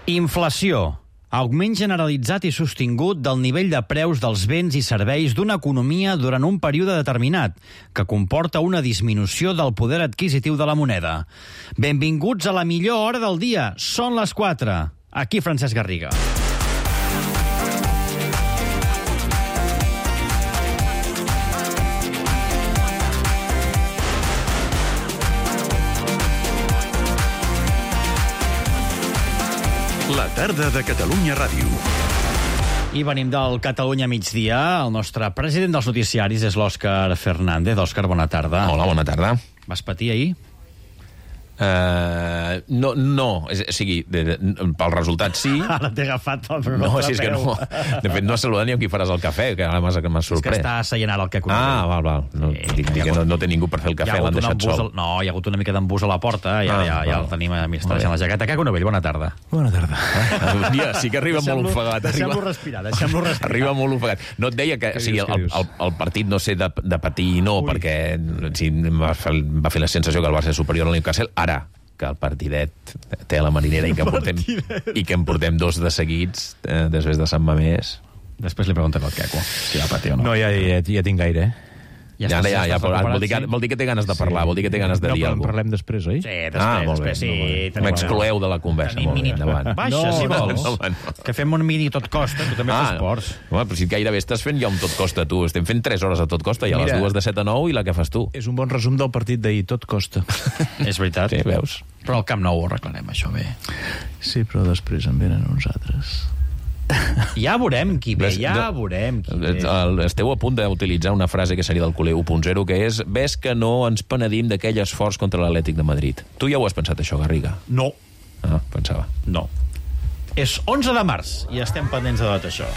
Inflació. Augment generalitzat i sostingut del nivell de preus dels béns i serveis d'una economia durant un període determinat, que comporta una disminució del poder adquisitiu de la moneda. Benvinguts a la millor hora del dia. Són les 4. Aquí Francesc Garriga. La tarda de Catalunya Ràdio. I venim del Catalunya migdia. El nostre president dels noticiaris és l'Òscar Fernández. Òscar, bona tarda. Hola, bona tarda. Vas patir ahir? No. O sigui, pel resultat sí. Ara t'he agafat pel No, si és que no. De fet, no has saludat ni amb qui faràs el cafè, que ara m'has sorprès. És que està asseient ara el que coneix. Val. No, dic que no té ningú per fer el cafè, l'han deixat sol. No, hi ha hagut una mica d'embús a la porta, ja el tenim a mi, està deixant la jaqueta. Caco Novell, bona tarda. Bona tarda. Sí que arriba molt ofegat. Deixem-lo respirar. Arriba molt ofegat. No et deia que el partit no sé de patir no, perquè va fer la sensació que el Barça és superior al Newcastle. Ara, que el partidet té la marinera i que en portem 2 de seguits després de Sant Mamés. Després li preguntaré al Queco si va patir o no. No, ja tinc gaire, Ja, vol dir que té ganes de parlar, vol dir que té ganes de dir alguna cosa. Parlem després, oi? Sí, després. M'excloeu de la conversa. Baixa, si vols. Que fem un mini tot costa, tu també fas esports. Home, però si gairebé estàs fent ja un tot costa, tu. Estem fent 3 hores a tot costa, i a les 2 de 7 a 9 i la que fas tu. És un bon resum del partit d'ahir, tot costa. És veritat. Sí, veus? Però al Camp Nou ho arreglarem, això bé. Sí, però després en venen uns altres. Ja veurem qui ve, veurem qui ve. Esteu a punt d'utilitzar una frase que seria del Culer 1.0, que és: ves que no ens penedim d'aquell esforç contra l'Atlètic de Madrid. Tu ja ho has pensat, això, Garriga? No. Pensava. No. És 11 de març i estem pendents de tot això.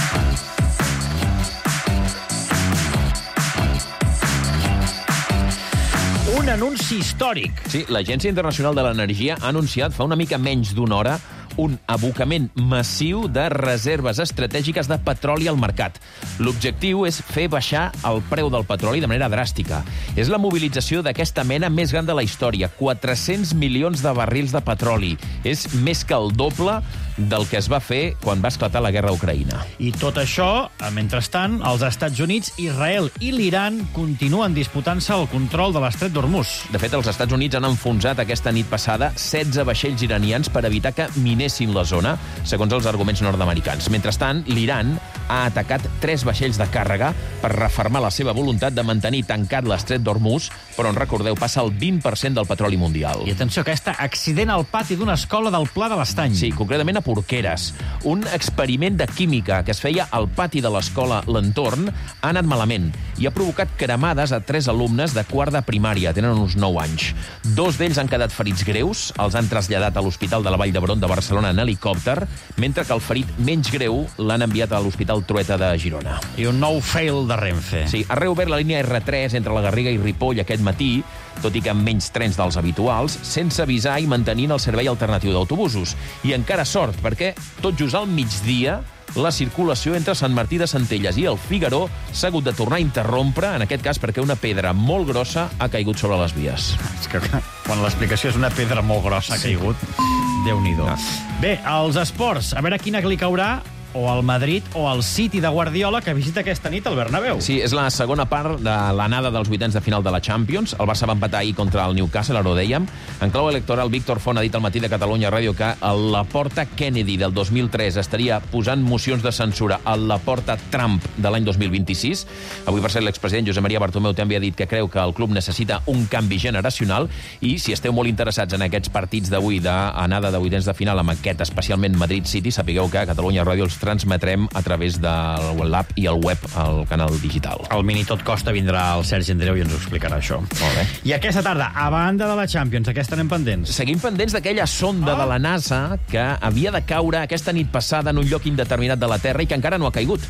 Un anunci històric. Sí, l'Agència Internacional de l'Energia ha anunciat fa una mica menys d'una hora un abocament massiu de reserves estratègiques de petroli al mercat. L'objectiu és fer baixar el preu del petroli de manera dràstica. És la mobilització d'aquesta mena més gran de la història. 400 milions de barrils de petroli. És més que el doble del que es va fer quan va esclatar la guerra a Ucraïna. I tot això, mentrestant, els Estats Units, Israel i l'Iran continuen disputant-se el control de l'estret d'Hormuz. De fet, els Estats Units han enfonsat aquesta nit passada 16 vaixells iranians per evitar que minessin la zona, segons els arguments nord-americans. Mentrestant, l'Iran ha atacat 3 vaixells de càrrega per refermar la seva voluntat de mantenir tancat l'estret d'Hormuz, però, recordeu, passa el 20% del petroli mundial. I atenció, aquest accident al pati d'una escola del Pla de l'Estany. Sí, concretament a Porqueres. Un experiment de química que es feia al pati de l'escola L'Entorn ha anat malament i ha provocat cremades a 3 alumnes de quart de primària. Tenen uns 9 anys. 2 d'ells han quedat ferits greus, els han traslladat a l'Hospital de la Vall d'Hebron de Barcelona en helicòpter, mentre que el ferit menys greu l'han enviat a l'Hospital Trueta de Girona. I un nou fail de Renfe. Sí, ha reobert la línia R3 entre la Garriga i Ripoll aquest matí, tot i que amb menys trens dels habituals, sense avisar i mantenint el servei alternatiu d'autobusos. I encara sort, perquè tot just al migdia la circulació entre Sant Martí de Centelles i el Figaró s'ha hagut de tornar a interrompre, en aquest cas perquè una pedra molt grossa ha caigut sobre les vies. És que quan l'explicació és una pedra molt grossa ha caigut, Déu-n'hi-do. Bé, els esports, a veure quina li caurà o al Madrid o al City de Guardiola, que visita aquesta nit el Bernabéu. Sí, és la segona part de l'anada dels vuitens de final de la Champions. El Barça va empatar ahir contra el Newcastle, ara ho dèiem. En clau electoral, Víctor Font ha dit al matí de Catalunya Ràdio que la porta Kennedy del 2003 estaria posant mocions de censura a la porta Trump de l'any 2026. Avui, per ser l'expresident Josep Maria Bartomeu també ha dit que creu que el club necessita un canvi generacional i si esteu molt interessats en aquests partits d'avui d'anada de vuitens de final amb aquest especialment Madrid-City, sapigueu que a Catalunya Ràdio els transmetrem a través de l'app i el web al canal digital. Al mini tot costa vindrà el Sergi Andreu i ens ho explicarà, això. Molt bé. I aquesta tarda, a banda de la Champions, aquesta anem pendents. Seguim pendents d'aquella sonda de la NASA que havia de caure aquesta nit passada en un lloc indeterminat de la Terra i que encara no ha caigut.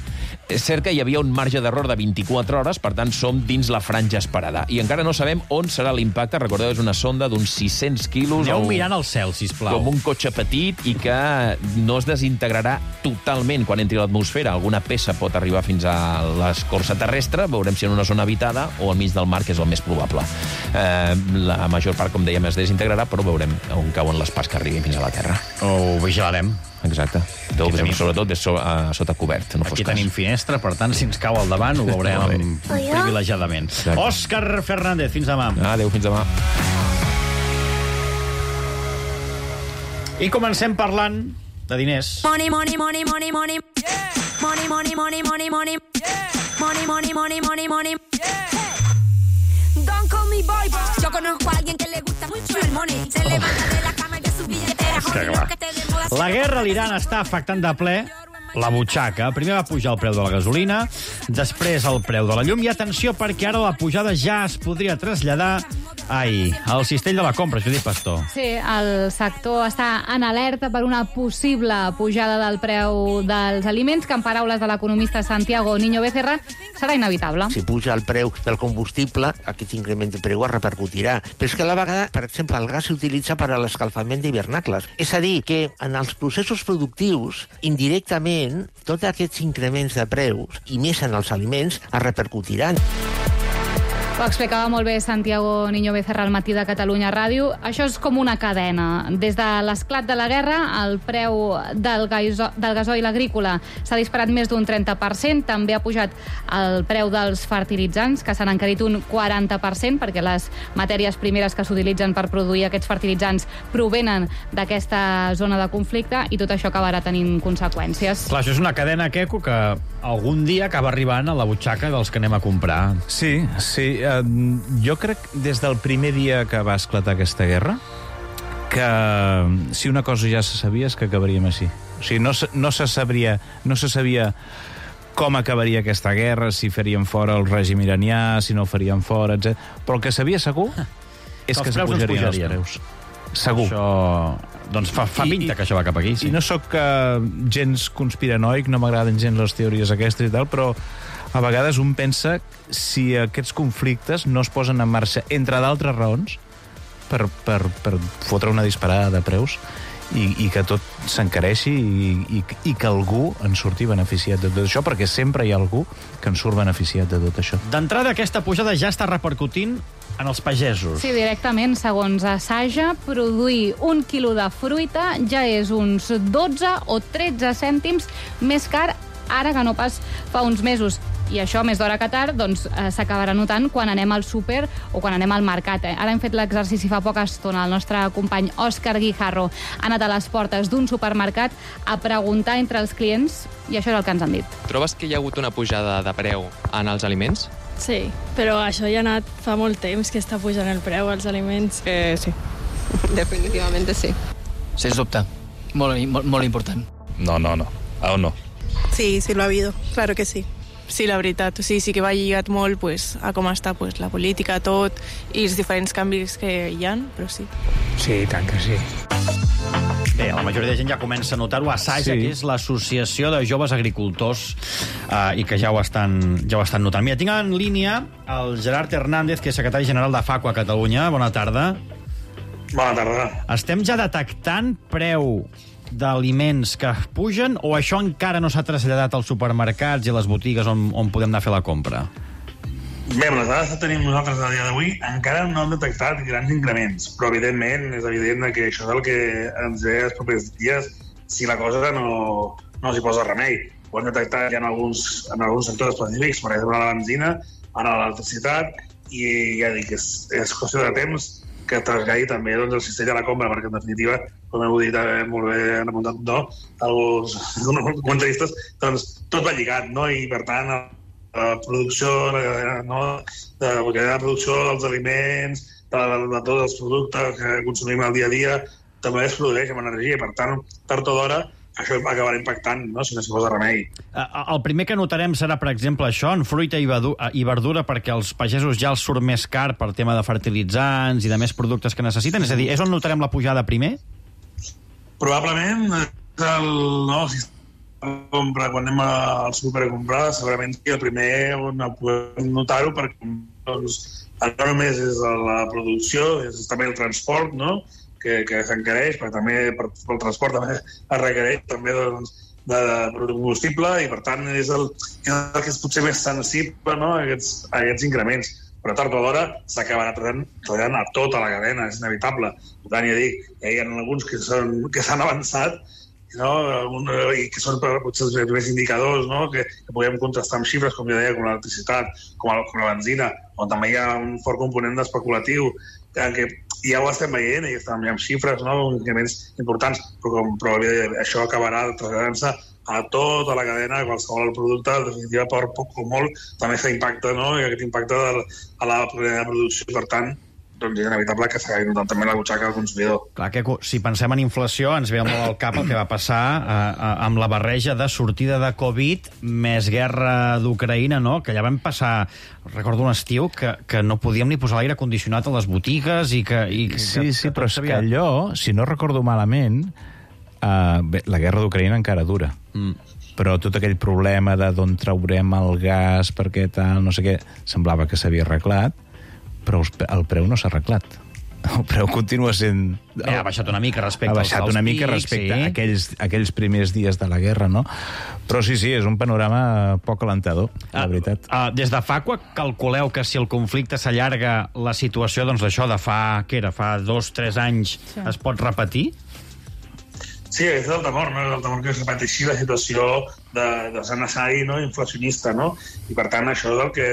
És cert que hi havia un marge d'error de 24 hores, per tant, som dins la franja esperada. I encara no sabem on serà l'impacte. Recordeu, és una sonda d'uns 600 quilos. Aneu mirant al cel, sisplau. Com un cotxe petit i que no es desintegrarà totalment quan entri a l'atmosfera. Alguna peça pot arribar fins a l'escorça terrestre, veurem si en una zona habitada o al mig del mar, que és el més probable. La major part, com dèiem, es desintegrarà, però veurem on cauen les parts que arribin fins a la Terra. Ho vigilarem. Exacte. Sobretot sota cobert. No Aquí tenim finestra, per tant, si ens cau al davant, ho veurem privilegiadament. Òscar Fernández, fins demà. Adéu, fins demà. I comencem parlant de diners. Money, money, money, money, money. Money, money, money, money, money. Money, money, money, money, money. Don't call me boy. Yo conozco a alguien que le gusta mucho el money. Se levanta de la cama y de su billetera. La guerra a l'Iran està afectant de ple la butxaca. Primer va pujar el preu de la gasolina, després el preu de la llum, i atenció, perquè ara la pujada ja es podria traslladar al cistell de la compra, Judit Pastor. Sí, el sector està en alerta per una possible pujada del preu dels aliments, que en paraules de l'economista Santiago Niño Becerra serà inevitable. Si puja el preu del combustible, aquest increment de preu es repercutirà. Però és que a la vegada, per exemple, el gas s'utilitza per a l'escalfament d'hivernacles. És a dir, que en els processos productius, indirectament, tots aquests increments de preus, i més en els aliments, es repercutiran. Ho explicava molt bé Santiago Niño Becerra al Matí de Catalunya Ràdio. Això és com una cadena. Des de l'esclat de la guerra, el preu del gasoil agrícola s'ha disparat més d'un 30%. També ha pujat el preu dels fertilitzants, que s'han encarit un 40%, perquè les matèries primeres que s'utilitzen per produir aquests fertilitzants provenen d'aquesta zona de conflicte, i tot això acabarà tenint conseqüències. Clar, això és una cadena, Queco, que algun dia acaba arribant a la butxaca dels que anem a comprar. Sí. Jo crec, des del primer dia que va esclatar aquesta guerra, que si una cosa ja se sabia és que acabaríem així. O sigui, no se sabia com acabaria aquesta guerra, si faríem fora el règim iranià, si no el faríem fora, etc. Però el que sabia segur és que s'apujarien els preus. Segur. Això, doncs fa pinta que això va cap aquí. Sí. I no sóc gens conspiranoic, no m'agraden gens les teories aquestes i tal, però a vegades un pensa si aquests conflictes no es posen en marxa, entre d'altres raons, per fotre una disparada de preus i que tot s'encareixi i que algú en surti beneficiat de tot això, perquè sempre hi ha algú que en surt beneficiat de tot això. D'entrada, aquesta pujada ja està repercutint en els pagesos. Sí, directament, segons Saja, produir 1 quilo de fruita ja és uns 12 o 13 cèntims més car ara que no pas fa uns mesos. I això, més d'hora que tard, doncs, s'acabarà notant quan anem al súper o quan anem al mercat. Ara hem fet l'exercici fa poca estona. El nostre company Òscar Guijarro ha anat a les portes d'un supermercat a preguntar entre els clients, i això és el que ens han dit. Trobes que hi ha hagut una pujada de preu en els aliments? Sí, però això ja ha anat fa molt temps que està pujant el preu als aliments. Sí, definitivamente sí. Sens dubte, molt important. No, aún no. Sí, lo ha habido, claro que sí. Sí, la veritat, sí que va lligat molt a com està la política, tot, i els diferents canvis que hi ha, però sí. Sí, tant que sí. Bé, la majoria de gent ja comença a notar-ho. Saja, que és l'Associació de Joves Agricultors, i que ja ho estan notant. Mira, tinc en línia el Gerard Hernández, que és secretari general de FACO a Catalunya. Bona tarda. Bona tarda. Estem ja detectant preu d'aliments que pugen, o això encara no s'ha traslladat als supermercats i a les botigues on podem anar a fer la compra? Bé, les dades que tenim nosaltres a dia d'avui encara no hem detectat grans increments, però evidentment és evident que això és el que ens ve els propers dies si la cosa no s'hi posa remei. Ho hem detectat ja en alguns sectors específics, per exemple la benzina, ara l'electricitat, i ja dic, és qüestió de temps que traslladi també el cistell de la compra, perquè en definitiva, com heu dit molt bé, han apuntat els comentaristes, doncs tot va lligat, no? I per tant la producció, de la producció dels aliments, de tots els productes que consumim al dia a dia, també es produeix amb energia, i per tant, tard o d'hora, això acabarà impactant, no?, si no s'hi posa remei. El primer que notarem serà, per exemple, això, en fruita i verdura, perquè als pagesos ja els surt més car per tema de fertilitzants i de més productes que necessiten? És a dir, és on notarem la pujada primer? Probablement el comprar, quan anem al súper a comprar, segurament que el primer on podem notar-ho, perquè doncs, no només és la producció, és també el transport, no?, que s'encareix, perquè també pel transport també es requereix també doncs, de combustible, i per tant és el que és potser més sensible, no?, a aquests increments. Però tard o d'hora s'acabarà treballant a tota la cadena, és inevitable. Per tant, ja dic, hi ha alguns que s'han avançat, no? I que són potser els primers indicadors, no? que podem contrastar amb xifres, com ja deia, com l'electricitat, com la benzina, on també hi ha un fort component d'especulatiu, que ja ho estem veient, i estem amb xifres, no? Increments importants, però això acabarà traslladant-se a tota la cadena, qualsevol producte, en definitiva, per poc o molt, també s'impacta, no?, i aquest impacte a la producció, per tant, doncs és inevitable que s'acabi notant també la butxaca del consumidor. Clar que si pensem en inflació ens ve molt al cap el que va passar amb la barreja de sortida de Covid més guerra d'Ucraïna, no?, que ja vam passar, recordo un estiu, que no podíem ni posar l'aire condicionat a les botigues i que Sí, però és que allò, si no recordo malament, la guerra d'Ucraïna encara dura. Però tot aquell problema d'on traurem el gas, perquè tal, no sé què, semblava que s'havia arreglat, però el preu no s'ha arreglat. El preu continua sent... Ha baixat una mica respecte als pics. Ha baixat una mica respecte a aquells primers dies de la guerra, no? Però sí, és un panorama poc alentador, la veritat. Des de fa, calculeu que si el conflicte s'allarga, la situació, doncs, d'això de fa 2-3 anys es pot repetir? Sí, és el temor, no? El temor que es repeteixi la situació de ser necessari, no?, inflacionista, no? I per tant això és el que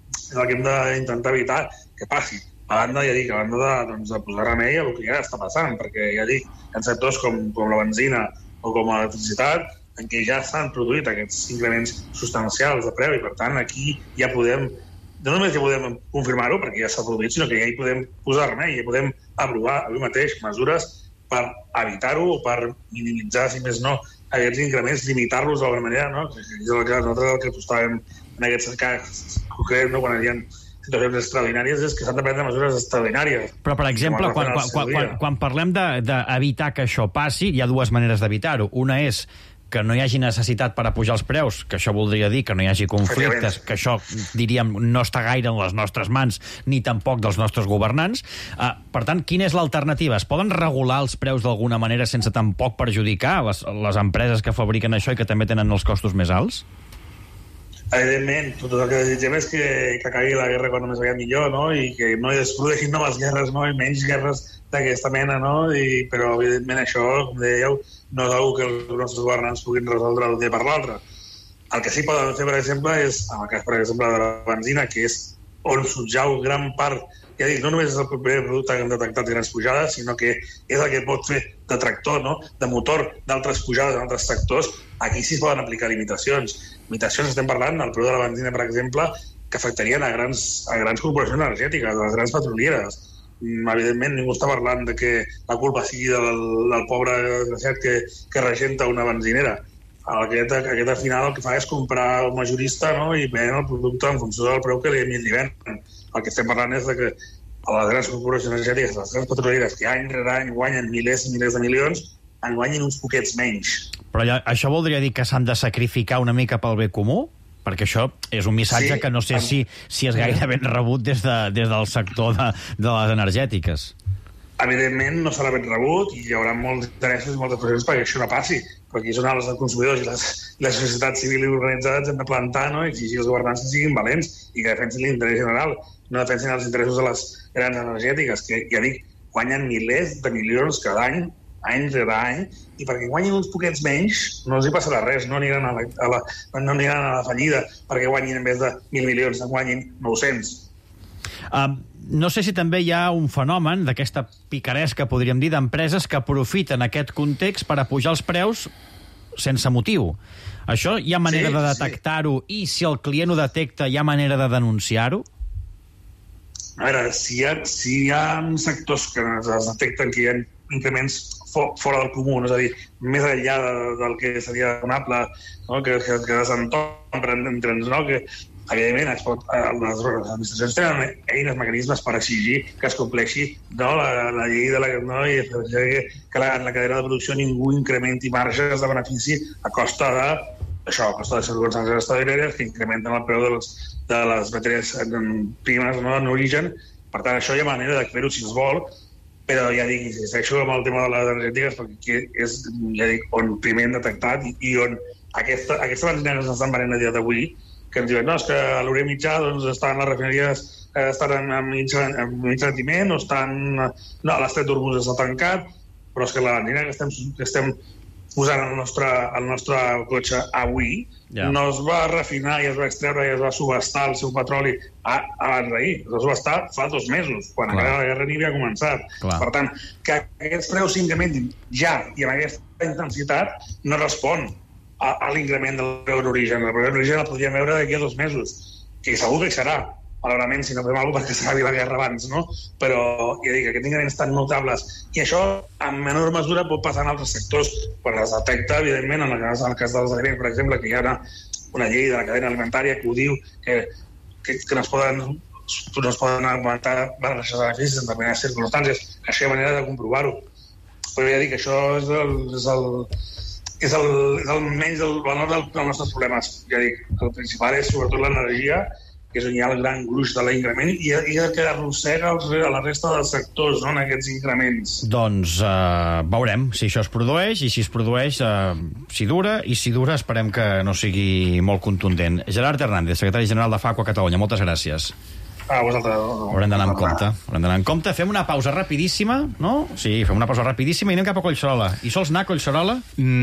hem d'intentar evitar que passi. A banda, ja dic, de posar remei a el que ja està passant, perquè ja dic, hi ha sectors com la benzina o com l'electricitat en què ja s'han produït aquests increments substancials de preu, i per tant aquí ja podem, no només ja podem confirmar-ho perquè ja s'ha produït, sinó que ja hi podem posar remei, ja podem aprovar avui mateix mesures per evitar-ho o per minimitzar, si més no, aquests increments, limitar-los d'alguna manera, no? Nosaltres el que apostàvem en aquest cas concret, no?, quan hi ha situacions extraordinàries, és que s'han de prendre mesures extraordinàries. Però, per exemple, quan parlem d'evitar que això passi, hi ha dues maneres d'evitar-ho. Una és que no hi hagi necessitat per a pujar els preus, que això voldria dir que no hi hagi conflictes, que això, diríem, no està gaire en les nostres mans, ni tampoc dels nostres governants. Per tant, quina és l'alternativa? Es poden regular els preus d'alguna manera sense tampoc perjudicar les empreses que fabriquen això i que també tenen els costos més alts? Evidentment, tot el que desitgem és que acabi la guerra quan només aviat millor, no?, i que no es produeixin noves guerres, no?, i menys guerres d'aquesta mena, no?, però evidentment això, com dèieu, no és una que els nostres governants puguin resoldre d'un dia per l'altre. El que sí poden fer, per exemple, és, en el cas, per exemple, de la benzina, que és on subjau gran part, ja dic, no només és el primer producte que hem detectat grans pujades, sinó que és el que pot fer de tractor, no?, de motor d'altres pujades en altres sectors. Aquí sí es poden aplicar limitacions. Limitacions, estem parlant del preu de la benzina, per exemple, que afectarien a grans corporacions energètiques, a les grans petrolieres. Evidentment, ningú està parlant de que la culpa sigui del pobre desgraciat que regenta una benzinera. Aquest al final el que fa és comprar un majorista, no?, i ven el producte en funció del preu que li venen. El que estem parlant és de que a les grans corporacions energètiques, les grans petrolieres, que any rere any guanyen milers i milers de milions, en guanyin uns poquets menys. Però això voldria dir que s'han de sacrificar una mica pel bé comú? Perquè això és un missatge que no sé si és gaire ben rebut des del sector de les energètiques. Evidentment no serà ben rebut i hi haurà molts interessos i moltes pressions perquè això no passi. Però aquí són els consumidors i la societat civil i organitzada ens hem de plantar, no?, i exigir als governants que siguin valents i que defensin l'interès general, no defensin els interessos de les grans energètiques, que, ja dic, guanyen milers de milions cada any, any rere any, i perquè guanyin uns poquets menys no els hi passarà res, no aniran a la fallida perquè guanyin en vez de 1.000 milions, en guanyin 900. No sé si també hi ha un fenomen d'aquesta picaresca, podríem dir, d'empreses que aprofiten aquest context per apujar els preus sense motiu. Això hi ha manera de detectar-ho i si el client ho detecta hi ha manera de denunciar-ho? A veure, si hi ha sectors que es detecten que hi ha increments fora del comú, és a dir, més enllà del que seria donable, no?, que desentona entre ens, no?, que evidentment, les administracions tenen eines, mecanismes per exigir que es compleixi la llei de que en la cadena de producció ningú incrementi marges de benefici a costa de circumstàncies extraordinàries que incrementen el preu de les matèries primes en origen. Per tant, això hi ha manera de fer-ho si es vol, però ja dic, insisteixo amb el tema de les energètiques perquè és, ja dic, on primer hem detectat i on aquestes benzina que s'estan venent a dia d'avui, que ens diuen, no, és que a l'Orient Mitjà estan les refineries estan en mig rendiment o estan... No, l'Estret d'Hormuz està tancat, però és que la benzina que estem posant el nostre cotxe avui no es va refinar i es va extreure i es va subhastar el seu petroli abans d'ahir. Es va subhastar fa 2 mesos, quan la guerra ni havia començat. Per tant, que aquests preus s'incrementin ja i amb aquesta intensitat no respon a l'increment del preu d'origen. El preu d'origen el podríem veure d'aquí a 2 mesos, que segur que hi serà, malauradament, si no fem alguna cosa perquè s'acabi la guerra abans, no? Però, ja dic, aquests increments estan notables. I això, en menor mesura, pot passar en altres sectors, quan es detecta, evidentment, en el cas dels aliments, per exemple, que hi ha una llei de la cadena alimentària que ho diu, que no es poden augmentar baixes de beneficis en determinades circumstàncies. Això hi ha manera de comprovar-ho. Però ja dic, això és el menys del valor dels nostres problemes. Ja dic, el principal és sobretot l'energia, que és on hi ha el gran gruix de l'increment i el que arrossega a la resta dels sectors, no?, en aquests increments. Doncs veurem si això es produeix, i si es produeix, si dura, i si dura esperem que no sigui molt contundent. Gerard Hernández, secretari general de FACO a Catalunya, moltes gràcies. Haurem d'anar en compte. Fem una pausa rapidíssima, no? Sí, fem una pausa rapidíssima i anem cap a Collserola. I sols anar a Collserola?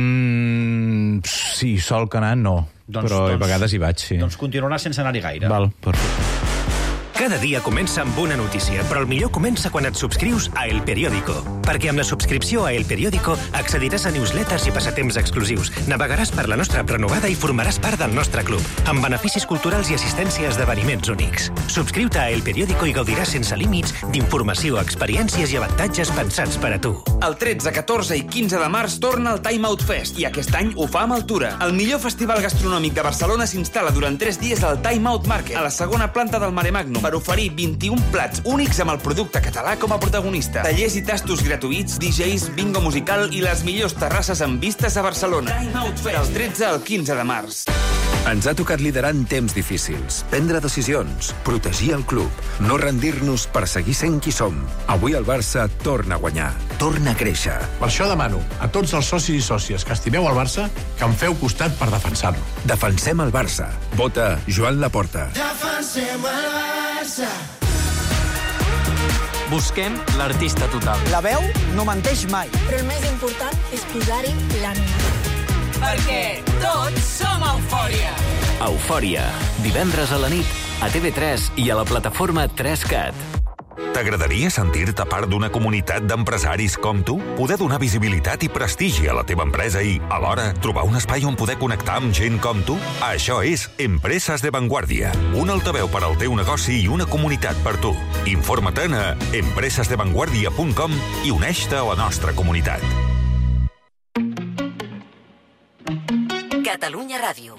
Sí, sol que anar no. Però a vegades hi vaig, sí. Doncs continuarà sense anar-hi gaire. Val, perfecte. Cada dia comença amb una notícia, però el millor comença quan et subscrius a El Periódico. Perquè amb la subscripció a El Periódico accediràs a newsletters i passatemps exclusius, navegaràs per la nostra renovada i formaràs part del nostre club, amb beneficis culturals i assistència a esdeveniments únics. Subscriu-te a El Periódico i gaudiràs sense límits d'informació, experiències i avantatges pensats per a tu. El 13, 14 i 15 de març torna el Time Out Fest i aquest any ho fa amb Altura. El millor festival gastronòmic de Barcelona s'instal·la durant 3 dies al Time Out Market, a la segona planta del Mare Magnum, per oferir 21 plats únics amb el producte català com a protagonista. Tallers i tastos gratuïts, DJs, bingo musical i les millors terrasses amb vistes a Barcelona. Time Out Fest, del 13 al 15 de març. Ens ha tocat liderar en temps difícils, prendre decisions, protegir el club, no rendir-nos per seguir sent qui som. Avui el Barça torna a guanyar, torna a créixer. Per això demano a tots els socis i sòcies que estimeu el Barça que em feu costat per defensar-lo. Defensem el Barça. Vota Joan Laporta. Defensem el Barça. Busquem l'artista total. La veu no menteix mai. Però el més important és posar-hi l'ànima. Perquè tots som Eufòria. Eufòria. Divendres a la nit, a TV3 i a la plataforma 3Cat. T'agradaria sentir-te part d'una comunitat d'empresaris com tu? Poder donar visibilitat i prestigi a la teva empresa i, alhora, trobar un espai on poder connectar amb gent com tu? Això és Empreses de Vanguardia. Un altaveu per al teu negoci i una comunitat per tu. Informa-te'n a empresesdevanguardia.com i uneix-te a la nostra comunitat. Catalunya Ràdio.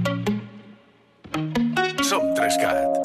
Som 3Cat.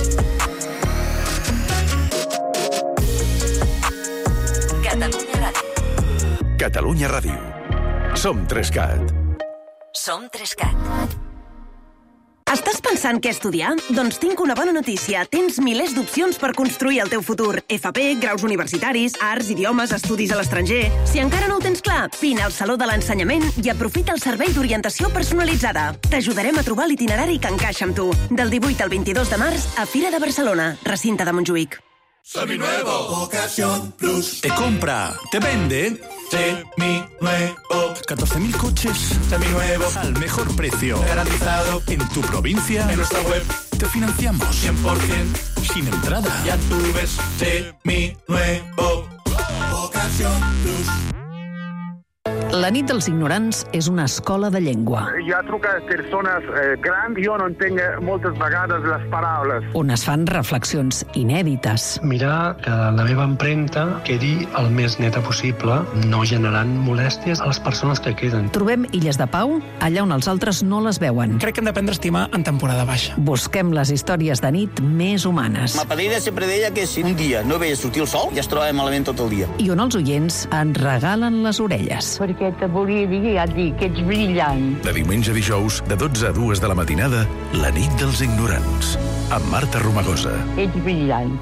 Catalunya Ràdio. Catalunya Ràdio. Som 3Cat. Som 3Cat. Estàs pensant què estudiar? Doncs tinc una bona notícia. Tens milers d'opcions per construir el teu futur. FP, graus universitaris, arts, idiomes, estudis a l'estranger... Si encara no ho tens clar, vine al Saló de l'Ensenyament i aprofita el servei d'orientació personalitzada. T'ajudarem a trobar l'itinerari que encaixa amb tu. Del 18 al 22 de març a Fira de Barcelona, recinte de Montjuïc. Seminuevo. Ocasión Plus. Te compra, te vende. Seminuevo. 14.000 coches Seminuevos. al mejor precio. Garantizado. En tu provincia. En nuestra web. Te financiamos. 100%. Sin entrada. Ya tú ves. Seminuevo. Ocasión Plus. La nit dels ignorants és una escola de llengua. Hi ha trucat persones grans, jo no entenc moltes vegades les paraules. On es fan reflexions inèdites. Mirar que la meva empremta quedi el més neta possible, no generant molèsties a les persones que queden. Trobem illes de pau allà on els altres no les veuen. Crec que hem d'aprendre a estimar en temporada baixa. Busquem les històries de nit més humanes. Ma padrina sempre deia que si un dia no veia sortir el sol, ja es trobava malament tot el dia. I on els oients ens regalen les orelles. Perquè te volia dir, ja dic, que ets brillant. De diumenge a dijous, de 12 a 2 de la matinada, La nit dels ignorants, amb Marta Romagosa. Ets brillant.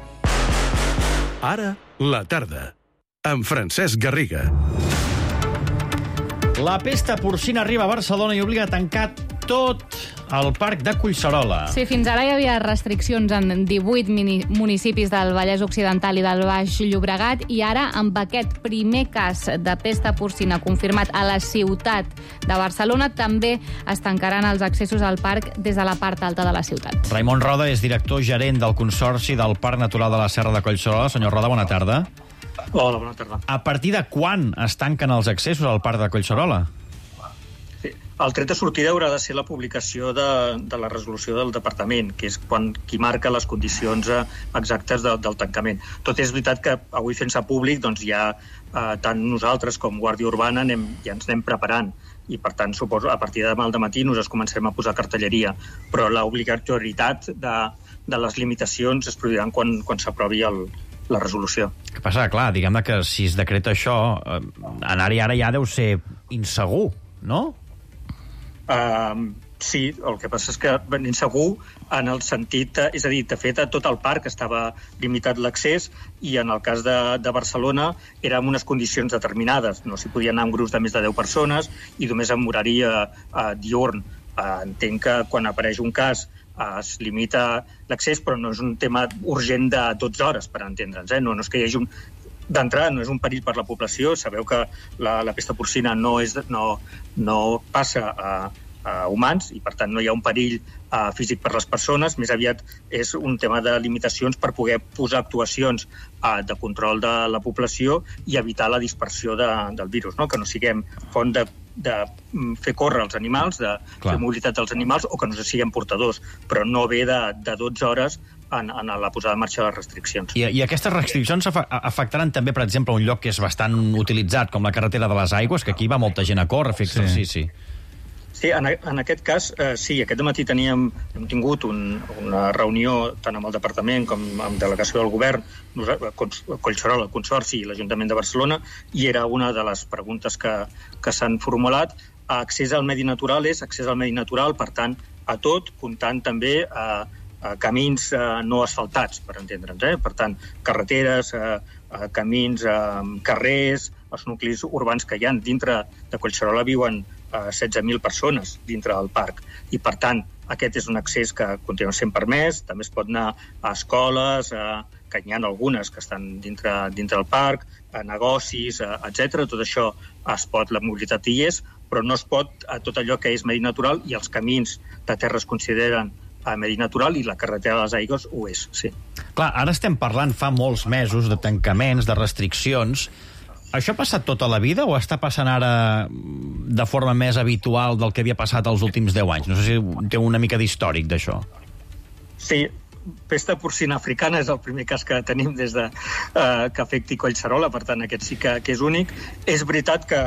Ara, la tarda, amb Francesc Garriga. La pesta porcina arriba a Barcelona i obliga a tancar tot el parc de Collserola. Sí, fins ara hi havia restriccions en 18 municipis del Vallès Occidental i del Baix Llobregat, i ara, amb aquest primer cas de pesta porcina confirmat a la ciutat de Barcelona, també es tancaran els accessos al parc des de la part alta de la ciutat. Raimon Roda és director gerent del Consorci del Parc Natural de la Serra de Collserola. Senyor Roda, bona tarda. Hola, bona tarda. A partir de quan es tanquen els accessos al parc de Collserola? El tret de sortida haurà de ser la publicació de la resolució del departament, que és qui marca les condicions exactes del tancament. Tot és veritat que avui fent-se públic, doncs ja tant nosaltres com Guàrdia Urbana ja ens anem preparant, i per tant suposo a partir de demà al dematí nosaltres comencem a posar cartelleria, però l'obligatorietat de les limitacions es produiran quan s'aprovi la resolució. Què passa? Clar, diguem-ne que si es decreta això, anar-hi ara ja deu ser insegur, no? Sí, el que passa és que insegur en el sentit, és a dir, de fet a tot el parc estava limitat l'accés, i en el cas de Barcelona era en unes condicions determinades, no s'hi podia anar en grups de més de 10 persones i només en horari diurn. Entenc que quan apareix un cas es limita l'accés, però no és un tema urgent de 12 hores, per entendre'ns, no és que hi hagi d'entrada no és un perill per la població. Sabeu que la pesta porcina no passa a humans i per tant no hi ha un perill físic per les persones, més aviat és un tema de limitacions per poder posar actuacions de control de la població i evitar la dispersió del virus, no? Que no siguem font de fer córrer els animals, de fer mobilitat dels animals, o que no siguem portadors, però no ve de 12 hores en la posada en marxa de les restriccions. I aquestes restriccions afectaran també, per exemple, un lloc que és bastant utilitzat, com la carretera de les Aigües, que aquí va molta gent a córrer, a fer exercici. Sí, en aquest cas, sí, aquest matí hem tingut una reunió tant amb el departament com amb delegació del govern, Collserola, el Consorci i l'Ajuntament de Barcelona, i era una de les preguntes que s'han formulat. Accés al medi natural és accés al medi natural, per tant, a tot, comptant també camins no asfaltats, per entendre'ns. Per tant, carreteres, camins, carrers, els nuclis urbans que hi ha dintre de Collserola viuen 16.000 persones dintre del parc, i per tant aquest és un accés que continua sent permès. També es pot anar a escoles, que n'hi ha algunes que estan dintre del parc, a negocis, etc. Tot això es pot, la mobilitat hi és, però no es pot a tot allò que és medi natural, i els camins de terra es consideren medi natural i la carretera de les Aigües ho és, sí. Clar, ara estem parlant fa molts mesos de tancaments, de restriccions. Això ha passat tota la vida o està passant ara de forma més habitual del que havia passat els últims 10 anys? No sé si té una mica d'històric d'això. Sí, pesta porcina africana és el primer cas que tenim des que afecti Collserola, per tant aquest sí que és únic. És veritat que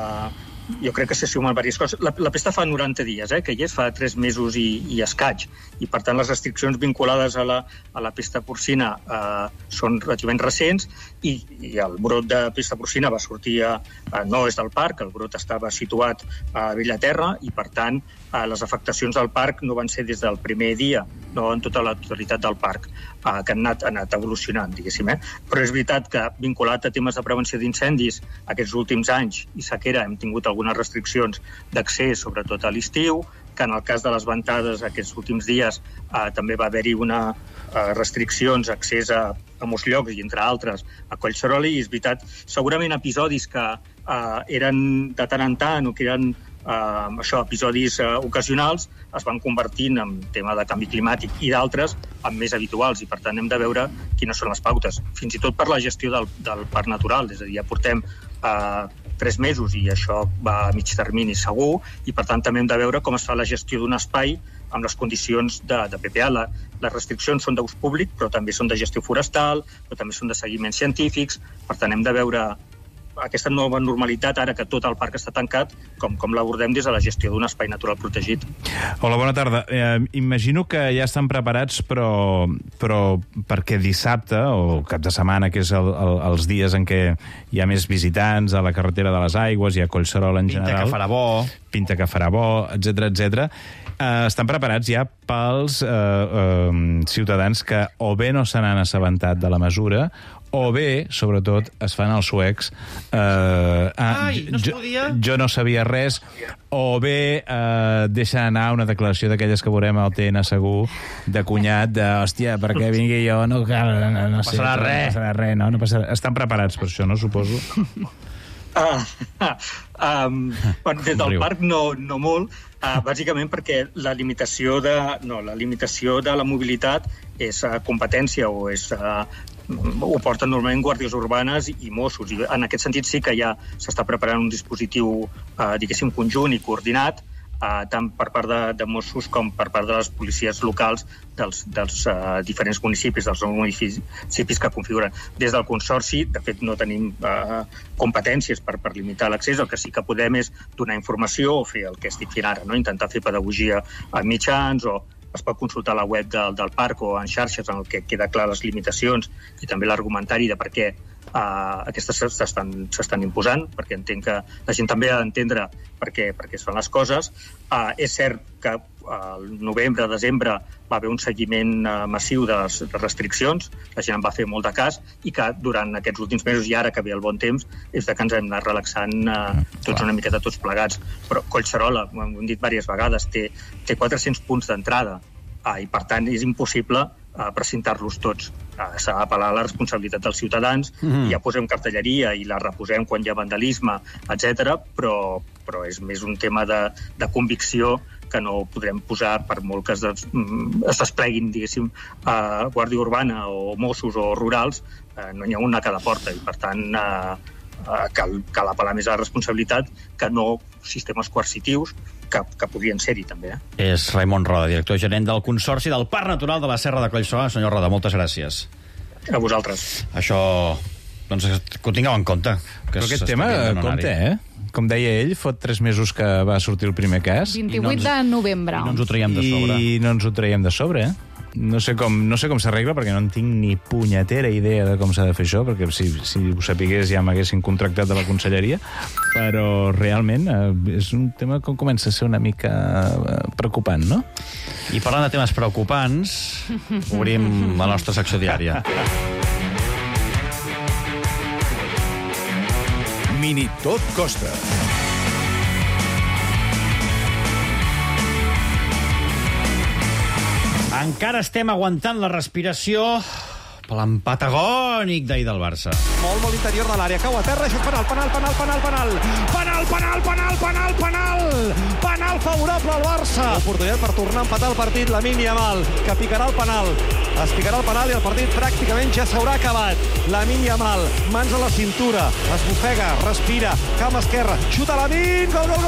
jo crec que se sumen diverses coses. La pesta fa 90 dies, que hi és, fa 3 mesos i escaig, i per tant les restriccions vinculades a la pesta porcina són relativament recents, i el brot de pesta porcina va sortir no és del parc, el brot estava situat a Bellaterra, i per tant les afectacions del parc no van ser des del primer dia, no en tota la totalitat del parc, que han anat evolucionant, diguéssim. Però és veritat que vinculat a temes de prevenció d'incendis aquests últims anys i sequera hem tingut algunes restriccions d'accés, sobretot a l'estiu, que en el cas de les ventades aquests últims dies també va haver-hi una restriccions d'accés a molts llocs, i entre altres a Collserola, i és veritat, segurament episodis que eren de tant en tant o que eren episodis ocasionals es van convertint en tema de canvi climàtic, i d'altres en més habituals, i per tant hem de veure quines són les pautes, fins i tot per la gestió del parc natural. És a dir, ja portem 3 mesos, i això va a mig termini segur, i per tant també hem de veure com es fa la gestió d'un espai amb les condicions de PPA. Les restriccions són d'ús públic, però també són de gestió forestal, però també són de seguiments científics. Per tant, hem de veure aquesta nova normalitat, ara que tot el parc està tancat, com l'abordem des de la gestió d'un espai natural protegit. Hola, bona tarda. Imagino que ja estan preparats, però perquè dissabte, o cap de setmana, que és els dies en què hi ha més visitants a la carretera de les Aigües, hi ha Collserola en general... Pinta que farà bo, etc. Estan preparats ja pels ciutadans que o bé no se n'han assabentat de la mesura, o bé, sobretot, es fan els suecs. Jo no sabia res, o bé deixen anar una declaració d'aquelles que veurem al TN segur, de cunyat, de, hòstia, perquè vingui jo, no cal, no sé, passarà res. No passarà. Estan preparats per això, no, suposo? Des del parc no molt, bàsicament perquè la limitació de la mobilitat és competència o ho porten normalment guàrdies urbanes i Mossos, i en aquest sentit sí que ja s'està preparant un dispositiu, diguéssim, conjunt i coordinat, tant per part de Mossos com per part de les policies locals dels diferents municipis, dels municipis que configuren. Des del Consorci, de fet, no tenim competències per limitar l'accés, el que sí que podem és donar informació o fer el que estic fent ara, intentar fer pedagogia a mitjans, o es pot consultar a la web del parc o en xarxes en el que queda clar les limitacions i també l'argumentari de per què aquestes s'estan imposant, perquè entenc que la gent també ha d'entendre per què es fan les coses. És cert que al novembre, desembre, va haver un seguiment massiu de les restriccions, la gent en va fer molt de cas, i que durant aquests últims mesos, i ara que ve el bon temps, és que ens hem anat relaxant tots una miqueta, tots plegats. Però Collserola, ho hem dit diverses vegades, té 400 punts d'entrada, i per tant és impossible precintar-los tots. S'ha d'apel·lar a la responsabilitat dels ciutadans, ja posem cartelleria i la reposem quan hi ha vandalisme, etc. Però és més un tema de convicció que no podrem posar, per molt que es despleguin, diguéssim, Guàrdia Urbana o Mossos o rurals, no n'hi ha un a cada porta, i per tant cal apel·lar més a la responsabilitat que no sistemes coercitius, que podrien ser-hi també. És Raimon Roda, director gerent del Consorci del Parc Natural de la Serra de Collserola. Senyor Roda, moltes gràcies. A vosaltres. Això, doncs, que ho tingueu en compte. Però aquest tema, compte, Com deia ell, fot 3 mesos que va sortir el primer cas. 28 de novembre. I no ens ho traiem de sobre. I no ens ho traiem de sobre, No sé com s'arregla, perquè no en tinc ni punyetera idea de com s'ha de fer això, perquè si ho sapigués ja m'haguessin contractat de la conselleria, però realment és un tema que comença a ser una mica preocupant, no? I parlant de temes preocupants, obrim la nostra secció diària. Mini Tot Costa. Encara estem aguantant la respiració per l'empat agònic d'ahir del Barça. Molt interior de l'àrea, cau a terra, això és penal favorable al Barça. Oportunitat per tornar a empatar el partit, Lamine Yamal, que picarà el penal. Es picarà el penal i el partit pràcticament ja s'haurà acabat. Lamine Yamal, mans a la cintura, es bufega, respira, cama esquerra, xuta Lamine,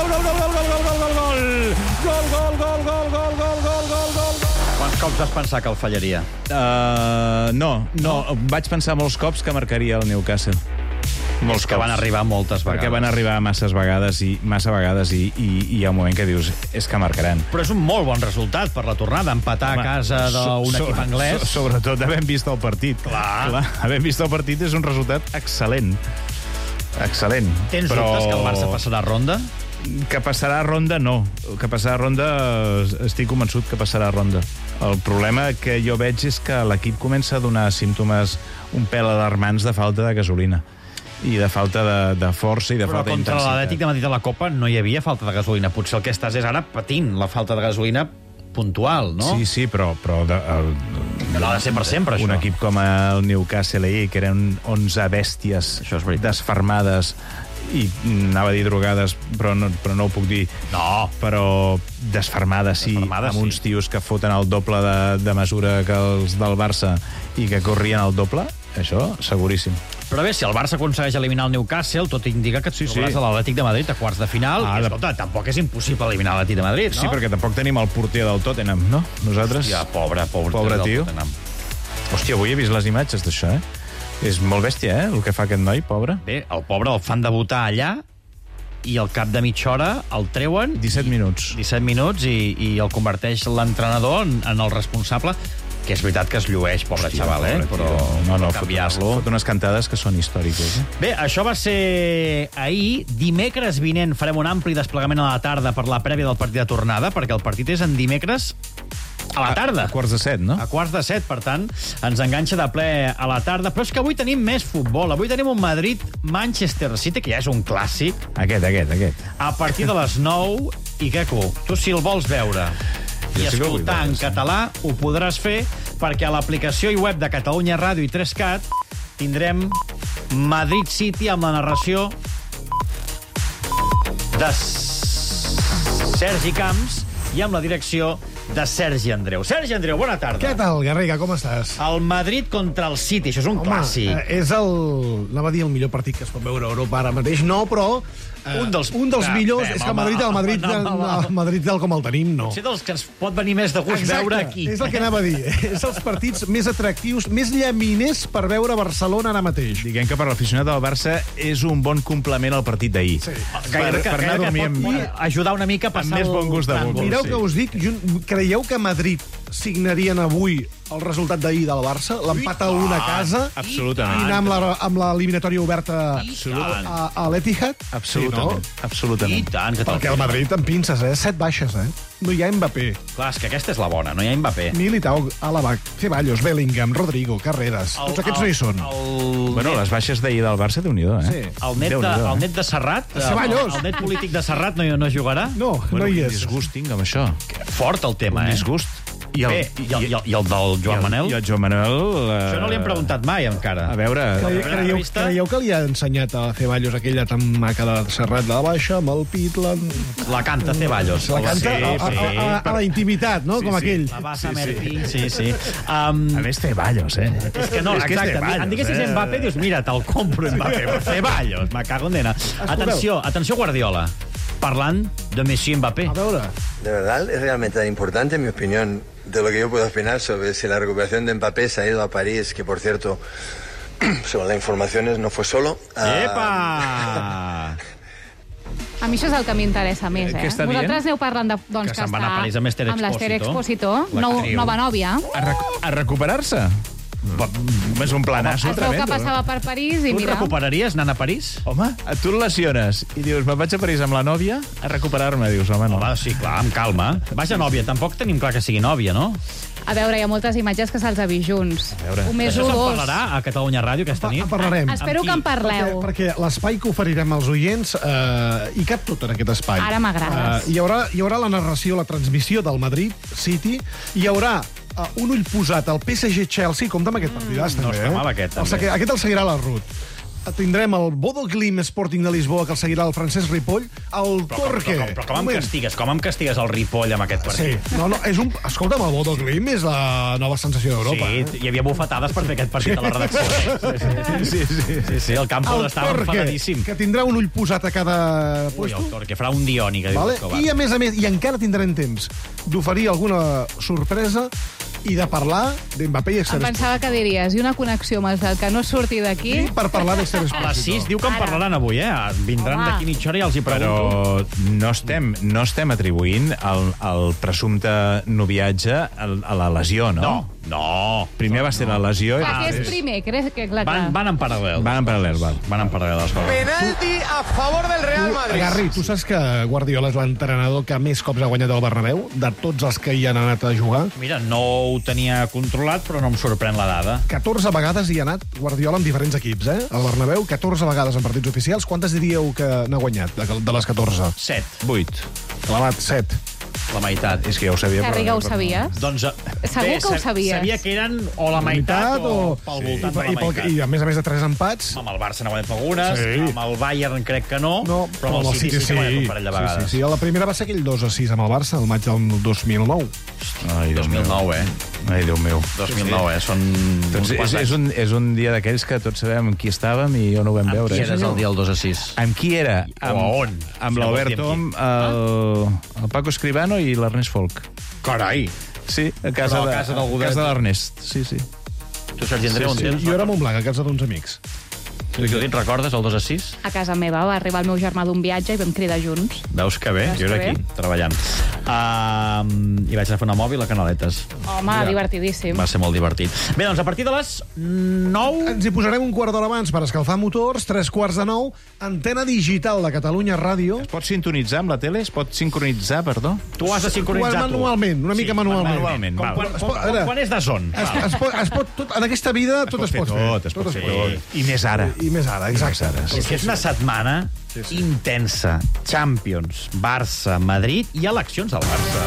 gol! Quants cops vas pensar que el fallaria? No. Vaig pensar molts cops que marcaria el Newcastle. Molts que van arribar moltes vegades. Perquè van arribar massa vegades i hi ha un moment que dius, és que marcaran. Però és un molt bon resultat per la tornada, empatar a casa d'un equip anglès. Sobretot havent vist el partit. Clar. Havent vist el partit és un resultat excel·lent. Excel·lent. Tens dubtes que el Barça passarà ronda? Que passarà ronda, no. Que passarà ronda, estic convençut que passarà ronda. El problema que jo veig és que l'equip comença a donar símptomes un pèl alarmants de falta de gasolina i de falta de força i de falta d'intensitat. Però contra l'Atlètic de Madrid a la Copa no hi havia falta de gasolina. Potser el que estàs és ara patint la falta de gasolina puntual, no? Sí, però no ha de ser per sempre, això. Un equip com el Newcastle ahir, que eren 11 bèsties desfermades i anava a dir drogades, però no ho puc dir. No. Però desfermades, sí, amb uns tios que foten el doble de mesura que els del Barça i que corrien el doble. això seguríssim. Però bé, si el Barça aconsegueix eliminar el Newcastle, tot indica que et trobaràs a l'Atlètic de Madrid a quarts de final. I, escolta, tampoc és impossible eliminar l'Atlètic de Madrid, no? Sí, perquè tampoc tenim el porter del Tottenham, no? Nosaltres... Hòstia, pobre tio. Tottenham. Hòstia, avui he vist les imatges d'això, És molt bèstia, el que fa aquest noi, pobre. Bé, el pobre el fan debutar allà i al cap de mitja hora el treuen... 17 minuts. 17 minuts i el converteix l'entrenador en el responsable, que és veritat que es llueix, pobre xaval, però canviar-lo... Fot unes cantades que són històriques. Bé, això va ser ahir. Dimecres vinent farem un ampli desplegament a la tarda per la prèvia del partit de tornada, perquè el partit és en dimecres a la tarda. A quarts de 7, no? A quarts de 7, per tant, ens enganxa de ple a la tarda. Però és que avui tenim més futbol. Avui tenim un Madrid-Manchester City, que ja és un clàssic. Aquest. A partir de les 9, i Queco, tu si el vols veure i escoltar en català, ho podràs fer, perquè a l'aplicació i web de Catalunya Ràdio i 3CAT tindrem Madrid City amb la narració de Sergi Camps i amb la direcció de Sergi Andreu. Sergi Andreu, bona tarda. Què tal, Garriga, com estàs? El Madrid contra el City, això és un clàssic. És anava a dir el millor partit que es pot veure a Europa ara mateix. No, però... un dels millors. És que el Madrid tal com el tenim, no. Potser dels que ens pot venir més de gust veure aquí. És el que anava a dir. És els partits més atractius, més llaminers per veure Barcelona ara mateix. Diguem que per l'aficionat del Barça és un bon complement al partit d'ahir. Sí. Per anar a dormir ajudar una mica a passar amb més bon gust de boca. Mireu que us dic, creieu que Madrid signarien avui el resultat d'ahir del Barça? L'empat a 1 a casa? Absolutament. I anar amb l'eliminatòria oberta a l'Etihad? Absolutament. I tant. Perquè el Madrid amb pinces, 7 baixes, No hi ha Mbappé. Clar, és que aquesta és la bona, no hi ha Mbappé. Militao, Alaba, Ceballos, Bellingham, Rodrigo, Carreras, tots aquests no hi són. Bueno, les baixes d'ahir del Barça, Déu-n'hi-do, Sí. El net de Serrat, Ceballos. El net polític de Serrat no jugarà? No hi és. Un disgust tinc amb això. Fort el tema, Un disgust. I el del Joan Manel? I el Joan Manel... Això no li hem preguntat mai, encara. A veure... Creieu que li ha ensenyat a Ceballos aquella tan maca de Serrat de la baixa, amb el pit... La canta Ceballos. La canta a la intimitat, no? Com aquell. La bassa Merpí. Sí. A més, Ceballos, És que no, exacte. Em diguessis Mbappé, dius, mira, te'l compro, Mbappé. Però Ceballos, me cago en nena. Atenció, Guardiola. Parlant de Messi y Mbappé. A veure. De verdad, es realmente tan importante, en mi opinión, de lo que yo puedo opinar sobre si la recuperación de Mbappé se ha ido a París, que por cierto, según las informaciones, no fue solo. Epa! A mi això és el que m'interessa més, Què està dient? Vosaltres aneu parlant de... Que se'n va anar a París amb l'Esther Expositor, nova nòvia. A recuperar-se? És un planasso es veu que tremendo. passava per París i tu mira... Tu recuperaries anant a París? Home, tu et lesiones i dius, me'n vaig a París amb la nòvia a recuperar-me, dius, home, no. Home, sí, clar, amb calma. Vaja, nòvia, tampoc tenim clar que sigui nòvia, no? A veure, hi ha moltes imatges que se'ls ha vist junts. Un més Això o se'n dos. parlarà a Catalunya Ràdio aquesta nit? Parlarem. Espero que en parleu. Perquè l'espai que oferirem als oients hi cap tot en aquest espai. Ara m'agrades. Hi haurà la narració, la transmissió del Madrid City, hi haurà un ull posat al PSG-Chelsea, compte amb aquest partidàs, també. No està mal, aquest, també. Aquest el seguirà la Ruth. Tindrem el Bodo Glimt Sporting de Lisboa, que el seguirà el Francesc Ripoll, el Torque. Però com em castigues el Ripoll amb aquest partit? Sí, escolta'm, el Bodo Glimt és la nova sensació d'Europa. Sí, hi havia bufetades per fer aquest partit a la redacció. Sí, el Campo estava enfadadíssim. Que tindrà un ull posat a cada puesto. El Torque farà un Dioni, que diu Escobar. I a més, i encara tindrem temps d'oferir alguna sorpresa i de parlar d'Mbappé i Esther Expositor. Em pensava que diries, i una connexió amb el que no surti d'aquí... I per parlar d'Esther Expositor. A les 6 diu que en parlaran avui, Vindran d'aquí mitja hora i els hi pregunto. Però no estem atribuint el presumpte noviatge a la lesió, no? No. Primer va ser la lesió... Què és primer? Van en paral·lel. Van en paral·lel. Penalti a favor del Real Madrid. Garri, tu saps que Guardiola és l'entrenador que més cops ha guanyat el Bernabéu, de tots els que hi han anat a jugar? Mira, no ho tenia controlat, però no em sorprèn la dada. 14 vegades hi ha anat Guardiola amb diferents equips, Al Bernabéu, 14 vegades en partits oficials. Quantes diríeu que n'ha guanyat, de les 14? 7. 8. Clavat, 7. La meitat. És que ja ho sabia. Garriga, ho sabies? Doncs, segur que ho sabies. Sabia que eren o la meitat o pel voltant de la meitat. I a més de 3 empats. Amb el Barça n'ha guanyat algunes, amb el Bayern crec que no, però amb el City sí que ha guanyat un parell de vegades. Sí, la primera va ser aquell 2-6 amb el Barça, el maig del 2009. Ai, 2009, Ai, Déu meu. 2009, Són uns quants anys. És un dia d'aquells que tots sabem amb qui estàvem i on ho vam veure. Amb qui eres el dia del 2-6? Amb qui era? On? Amb l'Albert Tom, el Paco Escribano i l'Ernest Folk. Carai! Sí, a casa de l'Ernest. Sí. Tu, Sergi Andreu, on tens? Jo era a Montblanc, a casa d'uns amics. Tu, Judit, recordes el 2-6? A casa meva va arribar el meu germà d'un viatge i vam cridar junts. Veus que bé? Jo era aquí, treballant. I vaig anar a fer una mòbil a Canaletes. Home, divertidíssim. Va ser molt divertit. Bé, doncs a partir de les 9... Ens hi posarem un quart d'hora abans per escalfar motors, 3:45, antena digital de Catalunya Ràdio. Es pot sintonitzar amb la tele? Es pot sincronitzar, perdó? Tu has de sincronitzar, tu. Manualment, una mica manualment. Quan és de son? En aquesta vida tot es pot fer. Es pot fer tot. I més ara. I més ara, exacte. És que és una setmana intensa. Champions, Barça, Madrid i eleccions al Barça.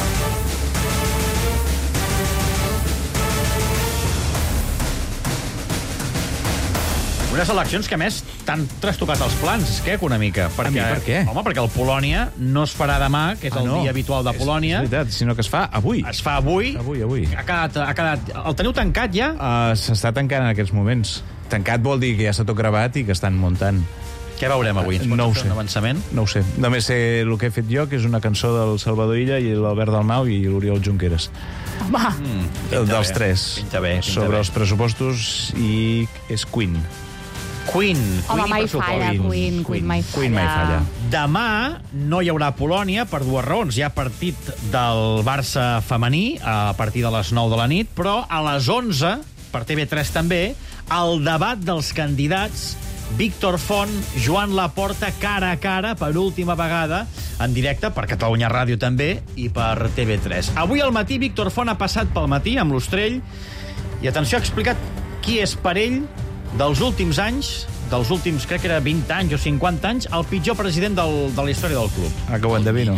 Unes eleccions que, a més, t'han trastocat els plans, Esquec, una mica. Per què? Home, perquè el Polònia no es farà demà, que és el dia habitual de Polònia. És veritat, sinó que es fa avui. Es fa avui. Avui. Ha quedat... El teniu tancat, ja? S'està tancant en aquests moments. Tancat vol dir que ja està tot gravat i que estan muntant. Què veurem avui? No ho sé. Un avançament? No ho sé. Només sé el que he fet jo, que és una cançó del Salvador Illa i l'Albert Dalmau i l'Oriol Junqueras. Home! Dels tres. Pinta bé. Sobre els pressupostos i és Queen. Queen mai falla, Queen mai falla. Demà no hi haurà Polònia per dues raons. Hi ha partit del Barça femení a partir de les 9 de la nit, però a les 11, per TV3 també, el debat dels candidats Víctor Font, Joan Laporta, cara a cara, per última vegada, en directe, per Catalunya Ràdio també, i per TV3. Avui al matí, Víctor Font ha passat pel matí amb l'Ostrell i, atenció, ha explicat qui és per ell, dels últims anys, dels últims, crec que era 20 anys o 50 anys, el pitjor president de la història del club. Que ho endevino.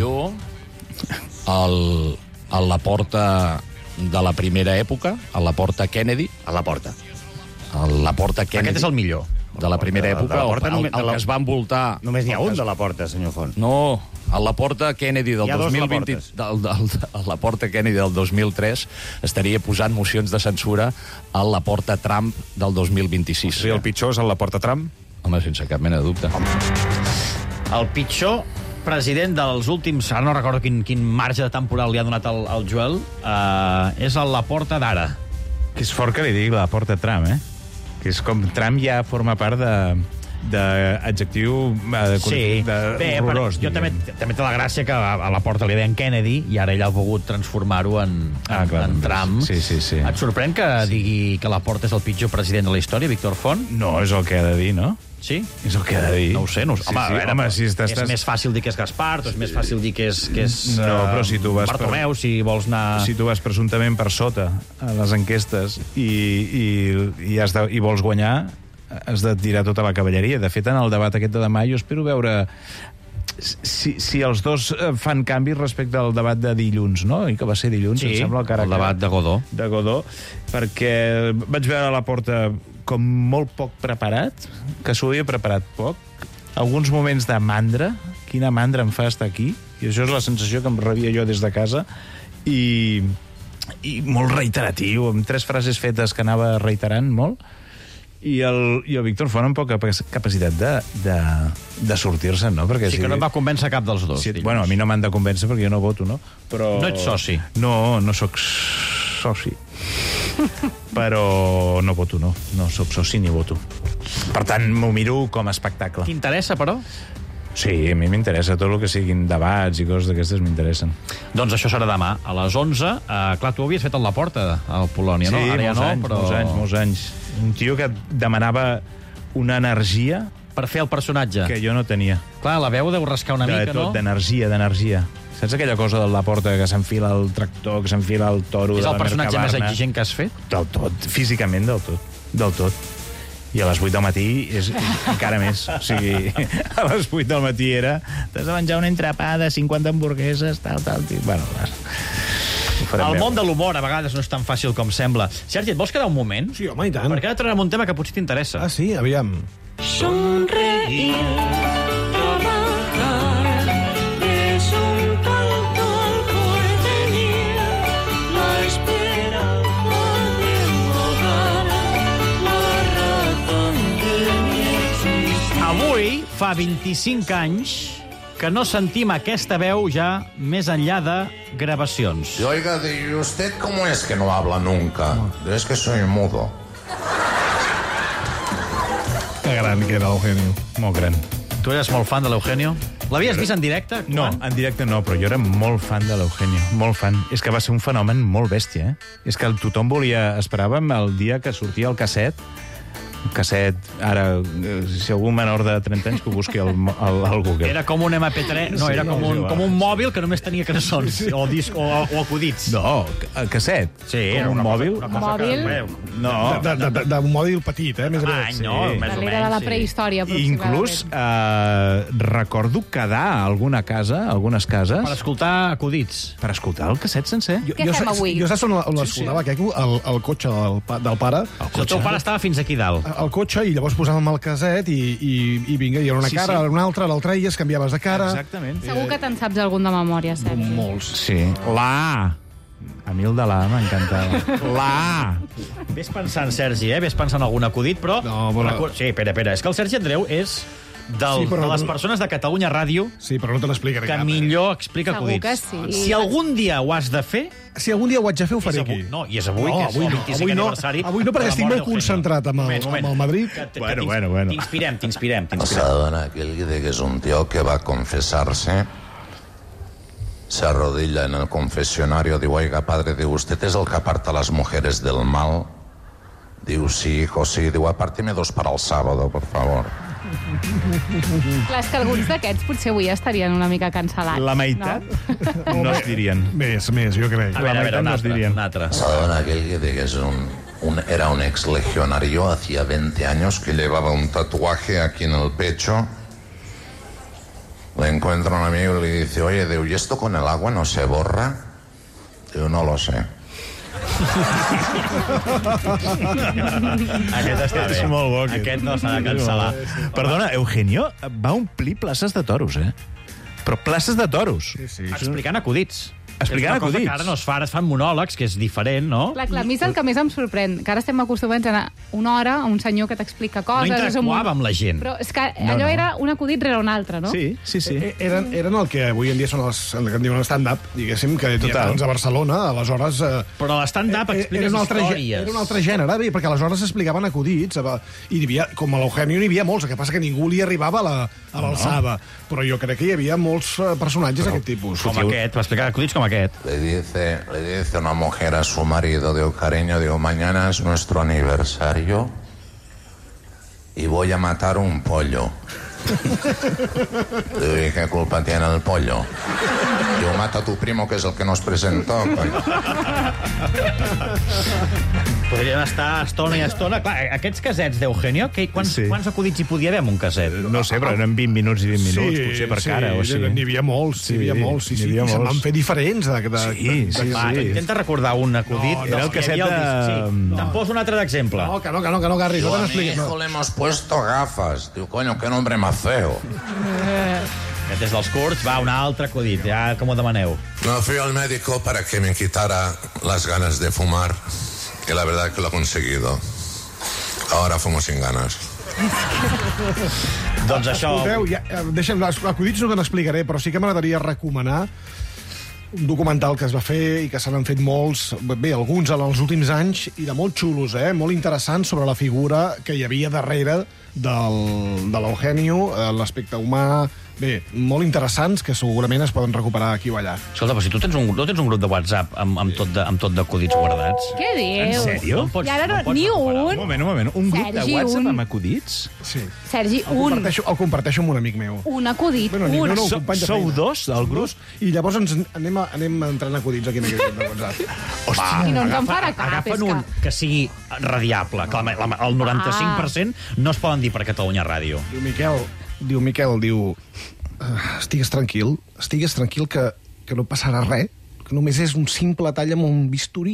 El Laporta de la primera època, el Laporta Kennedy. El Laporta Kennedy. Aquest és el millor. De la primera època, el que es va envoltar... Només n'hi ha un de Laporta, senyor Font. No, el Laporta Kennedy del 2020... El Laporta Kennedy del 2003 estaria posant mocions de censura al Laporta Trump del 2026. Sí, el pitjor és el Laporta Trump? Home, sense cap mena de dubte. El pitjor president dels últims... Ara no recordo quin marge de temporal li ha donat al Joel. És el Laporta d'ara. Que és fort que li digui Laporta Trump, que és com Trump ja forma part d'adjectiu horrorós. Jo també té la gràcia que a Laporta li deien Kennedy i ara ell ha volgut transformar-ho en Trump. Sí. Et sorprèn que digui que Laporta és el pitjor president de la història, Víctor Font? No, és el que ha de dir, no? Sí? És el que ha de dir. No ho sé. És més fàcil dir que és Gaspar, és més fàcil dir que és no, però si tu vas Bartomeu, si vols anar... Si tu vas presumptament per sota a les enquestes i vols guanyar, has de tirar tota la cavalleria. De fet, en el debat aquest de demà, jo espero veure si els dos fan canvis respecte al debat de dilluns, no? I que va ser dilluns, sí, em sembla, el debat de Godó. De Godó, perquè vaig veure a Laporta com molt poc preparat, que s'ho havia preparat poc, alguns moments de mandra, quina mandra em fa estar aquí, i això és la sensació que em rebia jo des de casa, i molt reiteratiu, amb 3 frases fetes que anava reiterant molt, i el Víctor Font amb poca capacitat de sortir-se'n, no? Perquè sí que no em va convèncer cap dels dos. Bueno, a mi no m'han de convèncer perquè jo no voto, no? Però... No ets soci. No sóc soci. Però no voto, no. No sóc soci ni voto. Per tant, m'ho miro com a espectacle. T'interessa, però? Sí, a mi m'interessa tot el que siguin debats i coses d'aquestes m'interessen. Doncs això serà demà, a les 11. Clar, tu havies fet el Laporta al Polònia, no? Sí, ara ja no, però... molts anys. Un tio que demanava una energia... Per fer el personatge. Que jo no tenia. Clar, la veu deu rascar una mica, no? D'energia. Saps aquella cosa del Laporta que s'enfila el tractor, que s'enfila el toro de la Mercabarna? És el personatge més exigent que has fet? Del tot, físicament del tot. Del tot. I a les 8 del matí és encara més. O sigui, a les 8 del matí era t'has de menjar una entrapada, 50 hamburgueses, tal. Bueno, el món de l'humor a vegades no és tan fàcil com sembla. Sergi, et vols quedar un moment? Sí, home, i tant. Perquè ara traurem un tema que potser t'interessa. Ah, sí? Aviam. Sonreír, trabajar, es un canto al porvenir. fa 25 anys que no sentim aquesta veu ja més enllà de gravacions. Y oiga, ¿y usted cómo es que no habla nunca? Es que soy mudo. Que gran que era l'Eugenio. Molt gran. Tu eres molt fan de l'Eugenio? L'havies vist en directe? No, en directe no, però jo era molt fan de l'Eugenio, molt fan. És que va ser un fenomen molt bèstia, És que tothom esperàvem el dia que sortia el casset, ara, si algú menor de 30 anys que ho busqui al Google. Era com un MP3, no, era com un mòbil que només tenia cançons, o acudits. No, el casset. Sí, era un mòbil. Un mòbil? No. D'un mòbil petit, més o menys. No, més o menys. Era de la prehistòria, aproximadament. Inclús recordo quedar a algunes cases... Per escoltar acudits. Per escoltar el casset sencer. Què fem avui? Jo saps on l'escoltava, Queco? El cotxe del pare. El teu pare estava fins aquí dalt. Al cotxe, i llavors posàvem el caset i vinga, hi era una cara, una altra, l'altra, i es canviaves de cara. Exactament. Segur que te'n saps algun de memòria, Sergi. Molts. Sí. La A mi el de la m'encantava. La Ves pensant, Sergi, Ves pensant algun acudit, però... No, però... Sí, espera. És que el Sergi Andreu és... de les persones de Catalunya Ràdio però no te l'explicaré que millor explica acudits. Segur que sí. Si algun dia ho has de fer... Si algun dia ho haig de fer, ho faré aquí. No, i és avui, que és el 25 aniversari. Avui no, perquè estic molt concentrat amb el Madrid. Bueno. T'inspirem. Pasadona, aquel que es un tío que va a confesarse, se arrodilla en el confesionario, digo, oiga, padre, digo, ¿usted es el que aparta a las mujeres del mal? Digo, sí, hijo, sí. Digo, apárteme 2 para el sábado, por favor. Clar, és que alguns d'aquests potser avui estarien una mica cancel·lats. La meitat no es dirien. Més, jo crec. A veure, un altre. Pasadona, aquel que es era un ex legionario, hacía 20 años que llevaba un tatuaje aquí en el pecho. Le encuentra un amigo y le dice, oye, ¿y esto con el agua no se borra? Digo, no lo sé. Aquest està bé. És molt bo. Aquest no s'ha de cancel·lar. Perdona, Eugenio va omplir places de toros, Però places de toros. Sí. Explicant acudits. Explicant acudits. Que ara no es fa, ara es fan monòlegs, que és diferent, no? Clar, a mi és el que més em sorprèn, que ara estem acostumats a anar una hora a un senyor que t'explica coses... No interactuava amb la gent. Però és que allò era un acudit rere un altre, no? Sí. Eren el que avui en dia són el que en diuen stand-up, diguéssim, que hi ha a Barcelona, aleshores... Però l'stand-up expliques històries. Era un altre gènere, perquè aleshores s'explicaven acudits, i com a l'Eugenio n'hi havia molts, el que passa que ningú li arribaba a l'alçada. Però jo crec que hi havia molts personatges d'aquest tipus. Com aquest, va explicar acudits com aquest. Le dice una mujer a su marido, digo, cariño, digo, mañana es nuestro aniversario y voy a matar un pollo. Digo, ¿y qué culpa tiene el pollo? Digo, mata a tu primo, que es el que nos presentó. Podríem estar estona i estona. Clar, aquests casets d'Eugenio, quants acudits hi podia haver en un caset? No sé, però eren 20 minuts i 20 minuts, potser per cara. N'hi havia molts, i se'n van fer diferents. Sí. Intenta recordar un acudit. Era el casset de... Te'n poso un altre d'exemple. No, que no, Garri, no te n'expliques. A mi hijo le hemos puesto gafas. Diu, coño, qué nombre más feo. Aquest és dels curts, va, un altre acudit, ja com ho demaneu. No, fui al médico para que me quitara las ganas de fumar. Y la verdad que lo he conseguido. Ahora fumo sin ganas. Doncs això... Escolteu, deixa'm, acudits no te n'explicaré, però sí que m'agradaria recomanar un documental que es va fer i que se n'han fet molts, alguns en els últims anys, i de molt xulos, molt interessants, sobre la figura que hi havia darrere de l'Eugenio, l'aspecte humà... Bé, molt interessants, que segurament es poden recuperar aquí o allà. Escolta, però si tu tens un grup de WhatsApp amb tot d'acudits guardats... Què dius? En sèrio? I ara ni un? Un moment. Un grup de WhatsApp amb acudits? Sí. Sergi, un. El comparteixo amb un amic meu. Un acudit, un. Sou 2 del grup? I llavors anem entrant acudits aquí en aquest grup de WhatsApp. Hòstia, i no ens en farà cap. Agafen un que sigui radiable, que el 95% no es poden dir per Catalunya Ràdio. Diu Miquel, estigues tranquil que no passarà res, que només és un simple tall amb un bisturí,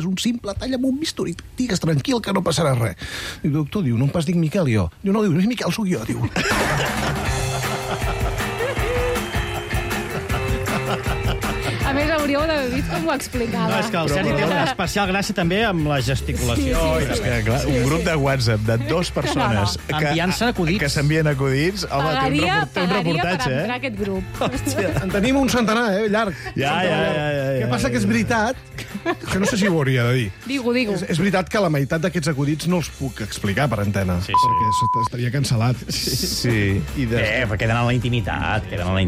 digues tranquil que no passarà res. Diu, doctor, no em pas dic Miquel, jo. Diu, no, és Miquel, sóc jo, diu. A més, hauríeu d'haver vist com ho explicava. No, és que el Sergi té una especial gràcia també amb la gesticulació. És que, clar, un grup de WhatsApp de 2 persones enviant-se acudits. Que s'envien acudits. Home, Pagaria té un reportatge, per entrar a aquest grup. En tenim un centenar, llarg. Ja. Què passa que és veritat, que no sé si ho hauria de dir. Digo. És veritat que la meitat d'aquests acudits no els puc explicar per antena, perquè estaria cancel·lat. Sí. Perquè queden en la intimitat,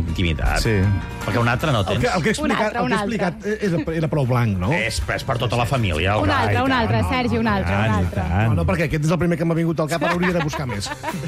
Sí. Perquè un altre no tens. El que he explicat era prou blanc, no? És per tota la família. Un altre, Sergi, un altre. No, perquè aquest és el primer que m'ha vingut al cap, ara hauria de buscar més.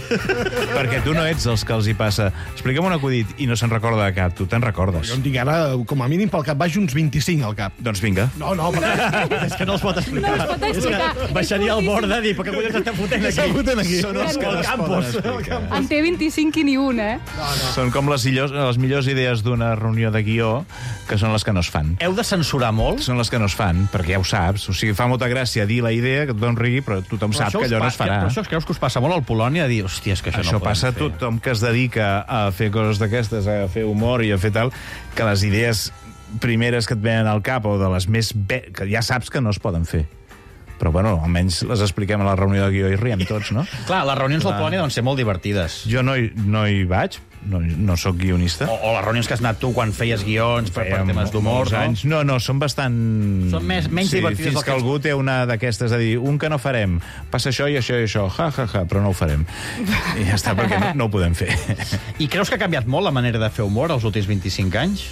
Perquè tu no ets els que els hi passa. Expliquem un acudit i no se'n recorda de cap. Tu te'n recordes. Jo en tinc ara, com a mínim, pel cap baix uns 25 al cap. Doncs vinga. No, perquè... És que no els pot explicar. No els pot explicar. És que baixaria al bord de dir, perquè collons estem fotent aquí. Són els que els poden explicar. En té 25 i ni un, Són com les millors idees d'una reunió de guió, que són les que no es fan. Heu de censurar molt? Són les que no es fan, perquè ja ho saps. O sigui, fa molta gràcia dir la idea, que tothom rigui, però tothom sap que allò no es farà. Però això creus que us passa molt al Polònia, a dir, hòstia, és que això no podem fer. Això passa a tothom que es dedica a fer coses d'aquestes, a fer humor i a fer tal, que les idees primeres que et venen al cap, o de les més... que ja saps que no es poden fer. Però, bueno, almenys les expliquem a la reunió de guió i riem tots, no? Clar, les reunions del Polònia deuen ser molt divertides. Jo no hi vaig, no sóc guionista. O les reunions que has anat tu quan feies guions per temes d'humor, no? No, són bastant... Són menys divertides. Fins que algú té una d'aquestes de dir, un que no farem, passa això i això i això, però no ho farem. I ja està, perquè no ho podem fer. I creus que ha canviat molt la manera de fer humor els últims 25 anys?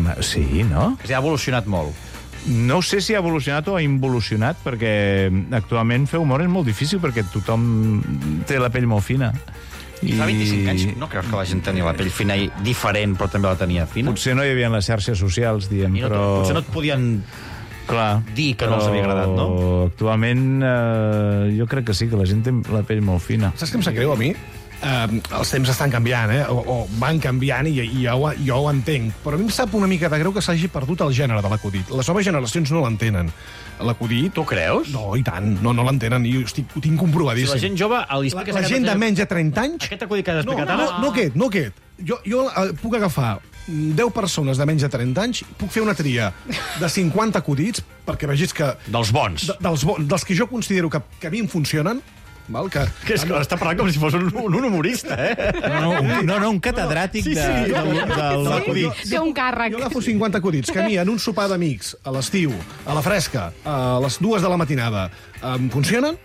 Sí, no? Que s'ha evolucionat molt. No sé si ha evolucionat o ha involucionat, perquè actualment fer humor és molt difícil, perquè tothom té la pell molt fina. I fa 25 anys no creus que la gent tenia la pell fina i diferent, però també la tenia fina? Potser no hi havia les xarxes socials, diem, però... Potser no et podien dir que no els havia agradat, no? Actualment jo crec que sí, que la gent té la pell molt fina. Saps què em sap greu a mi? Els temps estan canviant, o van canviant, i jo ho entenc. Però a mi em sap una mica de greu que s'hagi perdut el gènere de l'acudit. Les noves generacions no l'entenen. L'acudit... Tu creus? No, i tant. No l'entenen, i ho tinc comprovadíssim. Si la gent jove... La gent de menys de 30 anys... Aquest acudit que has explicat ara... No aquest. Jo puc agafar 10 persones de menys de 30 anys, puc fer una tria de 50 acudits, perquè vegis que... Dels bons. Dels que jo considero que a mi em funcionen, val? Que és que està parlant com si fos un humorista, No, un catedràtic de l'acudit. Té un càrrec. Jo agafo 50 acudits que a mi en un sopar d'amics, a l'estiu, a la fresca, a les 2 de la matinada, em funcionen,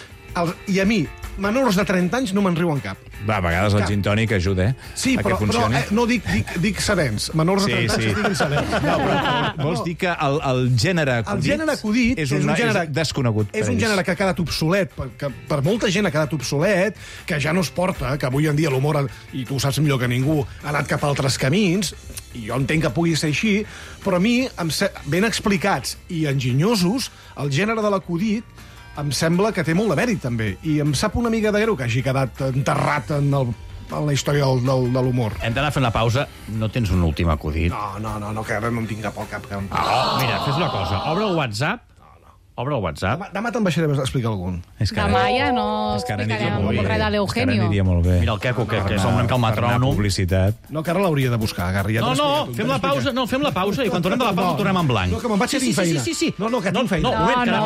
i a mi, menors de 30 anys, no me'n riuen cap. Va, a vegades el gin tònic ajuda, Sí, però no dic sabents. Menors de 30 anys diguin sabents. Vols dir que el gènere acudit... El gènere acudit és un gènere desconegut. És un gènere que ha quedat obsolet, que per molta gent ha quedat obsolet, que ja no es porta, que avui en dia l'humor, i tu ho saps millor que ningú, ha anat cap a altres camins, i jo entenc que pugui ser així, però a mi, ben explicats i enginyosos, el gènere de l'acudit em sembla que té molt de mèrit, també. I em sap una mica de greu que hagi quedat enterrat en la història de l'humor. Hem d'anar fent la pausa. No tens un últim acudit? No, que ara no em tinc cap al cap. Mira, fes una cosa. Obre el WhatsApp. Demà te'n baixaré a explicar algun. Demà ja no explicarem res de l'Eugenio. Mira el Queco, que és una mica el metrònom. Publicitat. No, que ara l'hauria de buscar, Garri. Fem la pausa i quan tornem de la pausa tornem en blanc. No, que me'n vaig a dir feina. Sí. No, que tinc feina.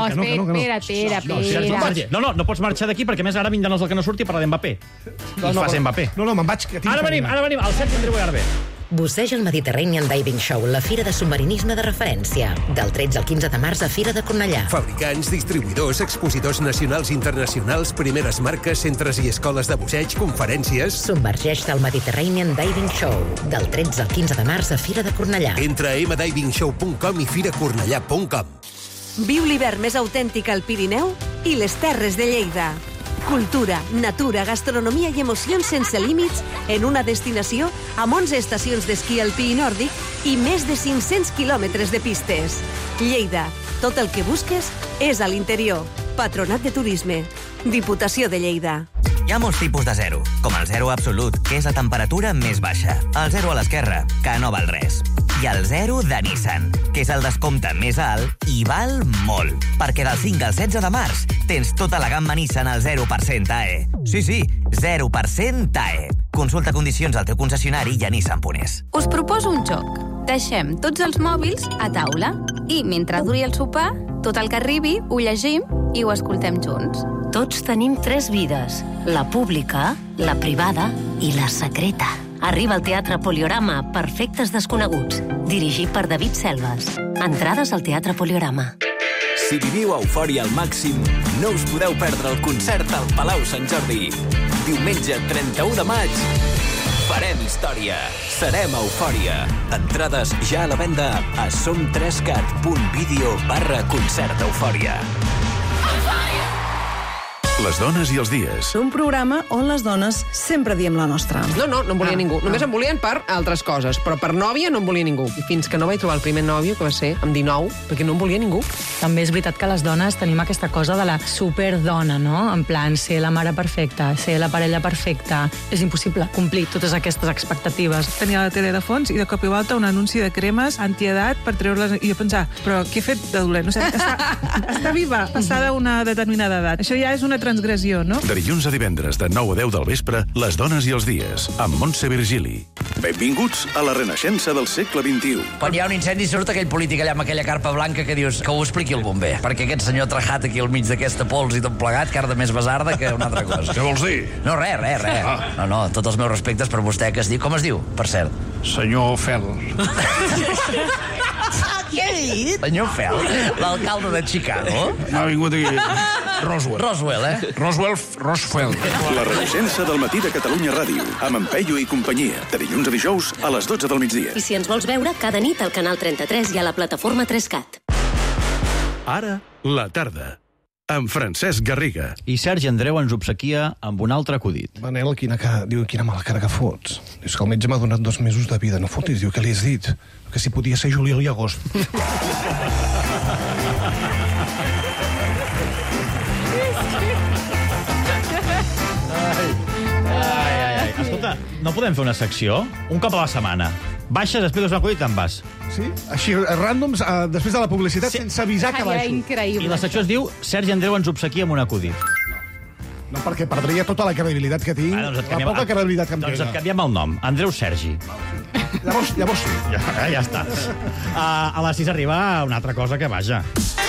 Espera. No pots marxar d'aquí perquè més ara vindran els del que no surti a parlar d'Mbappé. I fa ser Mbappé. No, me'n vaig, que tinc feina. Ara venim. Al set tindreu Arbe. Busseja el Mediterranean Diving Show, la fira de submarinisme de referència. Del 13 al 15 de març a Fira de Cornellà. Fabricants, distribuïdors, expositors nacionals i internacionals, primeres marques, centres i escoles de busseig, conferències... Submergeix-te al Mediterranean Diving Show. Del 13 al 15 de març a Fira de Cornellà. Entra a mdivingshow.com i firacornellà.com. Viu l'hivern més autèntic al Pirineu i les Terres de Lleida. Cultura, natura, gastronomia i emocions sense límits en una destinació amb 11 estacions d'esquí alpí i nòrdic i més de 500 quilòmetres de pistes. Lleida, tot el que busques és a l'interior. Patronat de Turisme. Diputació de Lleida. Hi ha molts tipus de zero, com el zero absolut, que és la temperatura més baixa. El zero a l'esquerra, que no val res. I el zero de Nissan, que és el descompte més alt i val molt. Perquè del 5 al 16 de març tens tota la gamma Nissan al 0% AE. Sí, 0% TAE. Consulta condicions al teu concessionari i a Nissan.es. Us proposo un joc. Deixem tots els mòbils a taula i, mentre duri el sopar, tot el que arribi ho llegim i ho escoltem junts. Tots tenim 3 vides. La pública, la privada i la secreta. Arriba al Teatre Poliorama Perfectes Desconeguts, dirigit per David Selves. Entrades al Teatre Poliorama. Si viviu eufòria al màxim, no us podeu perdre el concert al Palau Sant Jordi. Diumenge 31 de maig, farem història. Serem eufòria. Entrades ja a la venda a som3cat.video/concert eufòria. Les dones i els dies. Un programa on les dones sempre diem la nostra. No em volia ningú. Només em volien per altres coses, però per nòvia no em volia ningú. I fins que no vaig trobar el primer nòvio, que va ser amb 19, perquè no em volia ningú. També és veritat que les dones tenim aquesta cosa de la superdona, no? En plan, ser la mare perfecta, ser la parella perfecta. És impossible complir totes aquestes expectatives. Tenia la tele de fons i de cop i volta un anunci de cremes antiedat per treure-les... I jo pensava, però què he fet de dolent? No sé, està viva, passada una determinada edat. Això ja és una transgressió, no? De dilluns a divendres, de 9 a 10 del vespre, Les dones i els dies, amb Montse Virgili. Benvinguts a la renaixença del segle XXI. Quan hi ha un incendi surt aquell polític allà amb aquella carpa blanca que dius que ho expliqui el bomber, perquè aquest senyor trajat aquí al mig d'aquesta pols i tot plegat, carda més basarda que una altra cosa. Què vols dir? No, res. No, tots els meus respectes per vostè, que es diu... Com es diu, per cert? Senyor Fel. Què he dit? Senyor Fel, l'alcalde de Chicago. Ha vingut aquí... Roswell, Roswell. La renaixença del matí de Catalunya Ràdio, amb en Peyu i companyia, de dilluns a dijous a les 12 del migdia. I si ens vols veure, cada nit al canal 33 i a la plataforma 3CAT. Ara, la tarda, amb Francesc Garriga. I Sergi Andreu ens obsequia amb un altre acudit. Manel, diu, quina mala cara que fots. Dius que el metge m'ha donat 2 mesos de vida. No fotis, diu, què li has dit? Que si podia ser juliol i agost. Escolta, no podem fer una secció? Un cop a la setmana. Baixes, després d'un acudit, te'n vas. Sí? Així, ràndoms, després de la publicitat, sense avisar que baixo. Increïble. I la secció es diu Sergi Andreu ens obsequia amb un acudit. No, perquè perdria tota la credibilitat que tinc, la poca credibilitat que em queda. Doncs et canviem el nom. Andreu Sergi. Llavors sí. Ja està. A les 6 arriba una altra cosa que vaja.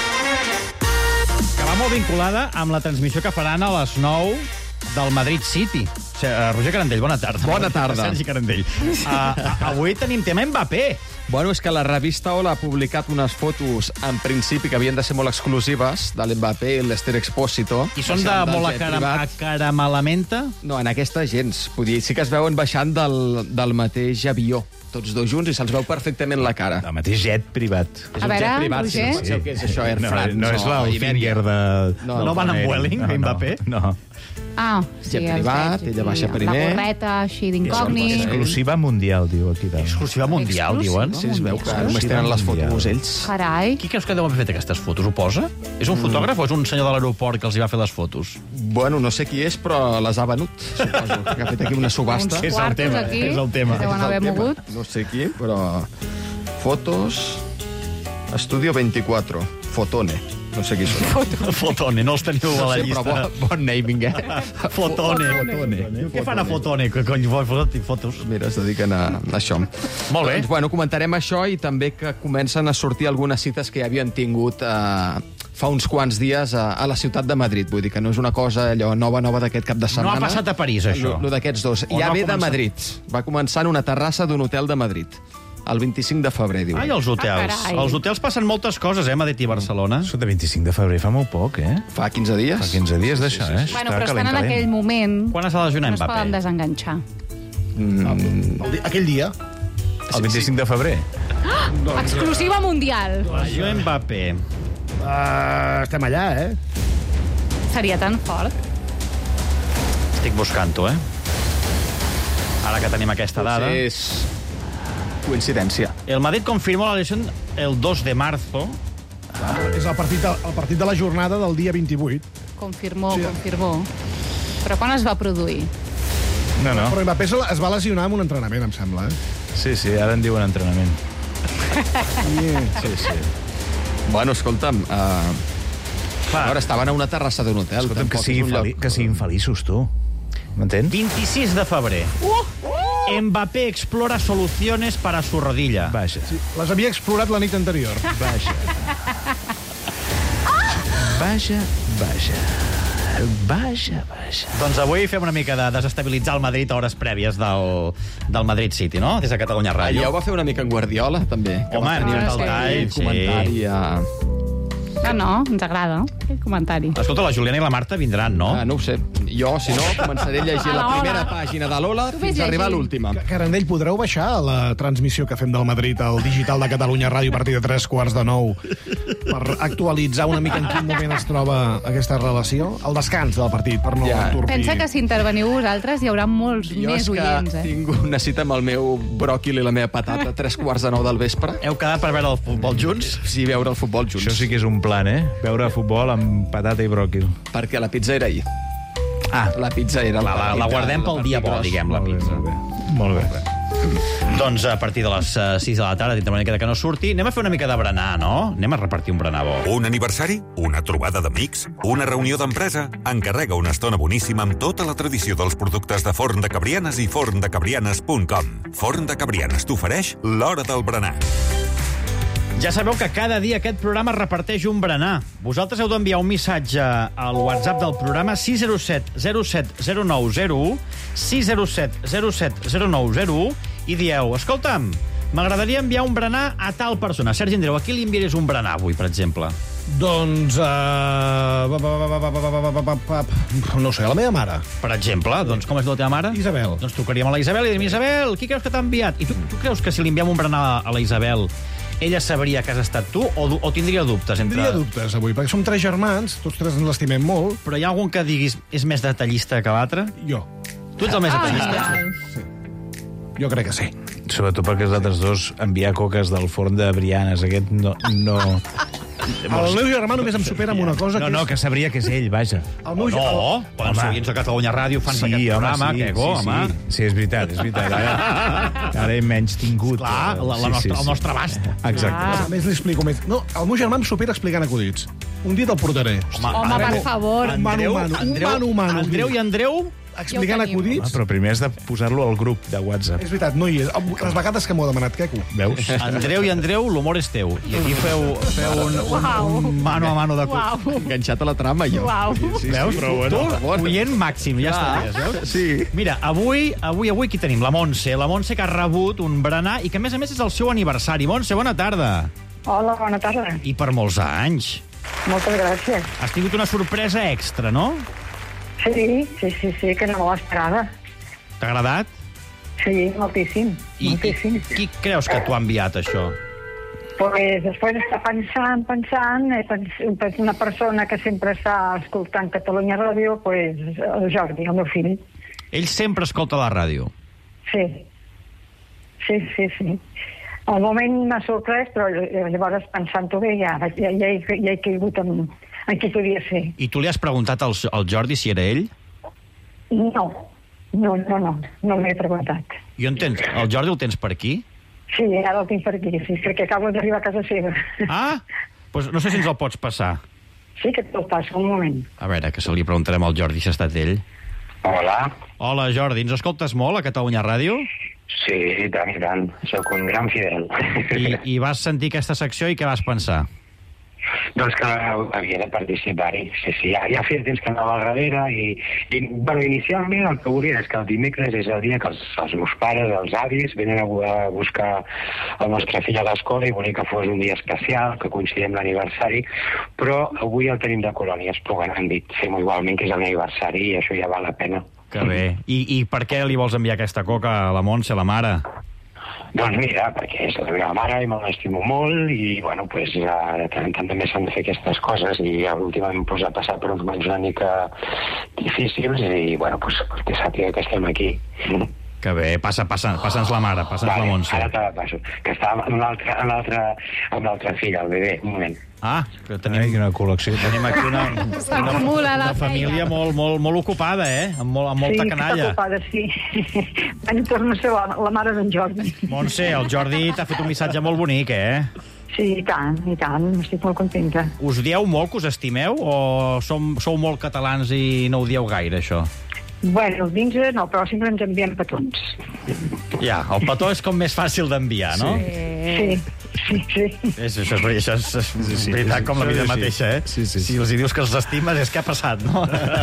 Que va molt vinculada amb la transmissió que faran a les 9 del Madrid City. Roger Carandell, bona tarda. Bona tarda. Sergi Carandell. Avui tenim tema Mbappé. Bueno, és que la revista Hola ha publicat unes fotos, en principi, que havien de ser molt exclusives, de l'Mbappé i l'Ester Expósito. I són de molt acaramelamenta? No, en aquesta gens. Vull dir, sí que es veuen baixant del mateix avió, tots dos junts, i se'ls veu perfectament la cara. El mateix jet privat. És un jet privat, si no pot ser, què és això, Air France? No és l'Alfinger de... No van amb Vueling, Mbappé? No. Ah, jet privat, ella baixa primer. La gorreta així d'incògnit. Exclusiva mundial, diu aquí. Exclusiva mundial, diuen? Sí, es veu que només tenen les fotos ells. Carai. Qui creus que deu haver fet aquestes fotos? Ho posa? És un fotògraf o és un senyor de l'aeroport que els hi va fer les fotos? Bueno, no sé qui és, però les ha venut, suposo. Que ha fet aquí una subhasta. Uns quartos aquí. És el tema. Deuen haver mogut. No sé qui, però... Fotos... Estudio 24. Fotone. No sé qui són. Fotone, no els teniu a la llista. Però bon naming, Fotone. Què fan a Fotone? Que cony, fotos? Mira, es dediquen a això. Molt bé. Doncs, bueno, comentarem això i també que comencen a sortir algunes cites que ja havien tingut fa uns quants dies a la ciutat de Madrid. Vull dir que no és una cosa allò nova d'aquest cap de setmana. No ha passat a París, això. Lo d'aquests dos. Ja ve de Madrid. Va començar en una terrassa d'un hotel de Madrid. El 25 de febrer, diu. Ai, els hotels. Els hotels passen moltes coses, Madrid i Barcelona. Això de 25 de febrer fa molt poc, Fa 15 dies. Fa 15 dies d'això, Bueno, però estan en aquell moment... Quan has de lesionar Mbappé? No es poden desenganxar. Aquell dia. El 25 de febrer. Exclusiva mundial. Lesió Mbappé. Estem allà, Seria tan fort. Estic buscant-ho, Ara que tenim aquesta dada... És coincidència. El Madrid confirmó la lesión el 2 de marzo. És el partit de la jornada del dia 28. Confirmó. Però quan es va produir? No. Però Mbappé es va lesionar en un entrenament, em sembla, Sí, ara en diuen entrenament. Sí. Bueno, escolta'm, ara estaven a una terrassa d'un hotel. Escolta'm, que siguin feliços, tu. m'entens? 26 de febrer. Mbappé explora soluciones para su rodilla. Vaja. Sí, les havia explorat la nit anterior. Vaja. Vaja. Doncs avui fem una mica de desestabilitzar el Madrid a hores prèvies del Madrid City, no? Des de Catalunya Ràdio. Ja ho va fer una mica en Guardiola, també. Que Home, va tenir el tall, comentari a... No, ens agrada, aquest comentari. Escolta, la Juliana i la Marta vindran, no? No ho sé. Jo, si no, començaré a llegir la primera pàgina de l'Ola fins a arribar a l'última. Carandell, podreu baixar la transmissió que fem del Madrid al digital de Catalunya Ràdio a partir de 3:45 per actualitzar una mica en quin moment es troba aquesta relació? El descans del partit, per no entorpir. Pensa que si interveniu vosaltres hi haurà molts més oients, Jo és que tinc una cita amb el meu bròquil i la meva patata a 8:45 del vespre. Heu quedat per veure el futbol junts? Sí, veure el futbol junts. Això sí que és un plan, eh? Veure futbol amb patata i bròquil. Perquè la pizza era ahir. La pizza era... La guardem pel dia bo, diguem, la pizza. Molt bé. Doncs a partir de les 6 de la tarda, dintre una mica que no surti, anem a fer una mica de berenar, no? Anem a repartir un berenar bo. Un aniversari? Una trobada d'amics? Una reunió d'empresa? Encarrega una estona boníssima amb tota la tradició dels productes de Forn de Cabrianes i forndecabrianes.com. Forn de Cabrianes t'ofereix l'hora del berenar. Ja sabeu que cada dia aquest programa reparteix un berenar. Vosaltres heu d'enviar un missatge al WhatsApp del programa 607 07 0901 607 07 0901 i dieu, escolta'm, m'agradaria enviar un berenar a tal persona. Sergi Andreu, a qui li enviaries un berenar avui, per exemple? Doncs... no ho sé, a la meva mare. Per exemple, doncs com es diu la teva mare? Isabel. Doncs trucaríem a la Isabel i diríem, Isabel, qui creus que t'ha enviat? I tu creus que si li enviem un berenar a la Isabel ella sabria que has estat tu o tindria dubtes? Tindria dubtes avui, perquè som 3 germans, tots 3 ens l'estimem molt. Però hi ha algun que diguis és més detallista que l'altre? Jo. Tu ets el més detallista? Sí. Jo crec que sí. Sobretot perquè els altres dos enviar coques del forn de Brianes, aquest no... El meu germà només em supera amb una cosa No, que sabria que és ell, vaja. Poden ser oients de Catalunya Ràdio, fans d'aquest programa, home. Sí, és veritat. Ara he menys tingut. Clar, el nostre abast. Exacte. A més, li explico més. No, el meu germà em supera explicant acudits. Un dia te'l portaré. Home, per favor. Andreu i Andreu explicant acudits. Però primer has de posar-lo al grup de WhatsApp. És veritat, no hi és. Les vegades que m'ho ha demanat, Queco. Veus? Andreu i Andreu, l'humor és teu. I aquí feu un mano a mano de... Enganxat a la trama, jo. Veus? Tu, oient màxim, ja estaries, veus? Sí. Mira, avui qui tenim? La Montse. La Montse que ha rebut un berenar i que, a més és el seu aniversari. Montse, bona tarda. Hola, bona tarda. I per molts anys. Moltes gràcies. Has tingut una sorpresa extra, no? Sí, que no me l'esperava. T'ha agradat? Sí, moltíssim. I qui creus que t'ho ha enviat, això? Pues després d'estar pensant, una persona que sempre està escoltant Catalunya Ràdio, pues el Jordi, el meu fill. Ell sempre escolta la ràdio? Sí. Al moment m'ha sorprès, però llavors pensant-ho bé ja he caigut en qui podia ser. I tu li has preguntat al Jordi si era ell? No m'he preguntat. I on tens? El Jordi el tens per aquí? Sí, ara el tinc per aquí, sí, perquè acabo d'arribar a casa seva. Doncs no sé si ens el pots passar. Sí, que te'l passo, un moment. A veure, que se li preguntarem al Jordi si ha estat ell. Hola, Jordi, ens escoltes molt a Catalunya Ràdio? Sí, i tant. Soc un gran fidel. I vas sentir aquesta secció i què vas pensar? Doncs que havia de participar-hi. Sí, ja feia temps que anava al darrere i inicialment el que volia és que el dimecres és el dia que els meus pares, els avis, venen a buscar el nostre fill a l'escola i volia que fos un dia especial, que coincidim l'aniversari, però avui el tenim de colònies, però han dit, fem igualment que és el meu aniversari i això ja val la pena. Que bé. I per què li vols enviar aquesta coca a la Montse, a la mare? Doncs mira, perquè és la meva mare i me l'estimo molt i, bueno, pues, de tant en tant també s'han de fer aquestes coses i últimament pues, ha passat per uns moments una mica difícils i, bueno, pues, que sàpiga que estem aquí. Que bé, passa'ns la mare, passa'ns la Montse. Ara te la passo, que està amb l'altre fill, el bebè, un moment. Que tenim una col·lecció. Tenim aquí una família molt ocupada, amb molta canalla. Sí, està ocupada, sí. Bueno, torna a ser la mare d'en Jordi. Montse, el Jordi t'ha fet un missatge molt bonic, Sí, i tant, estic molt contenta. Us dieu molt que us estimeu o sou molt catalans i no ho dieu gaire, això? Bueno, dins no, però sempre ens enviem petons. Ja, el petó és com més fàcil d'enviar, no? Sí. Això és veritat com la vida mateixa, eh? Si els hi dius que els estimes és que ha passat, no?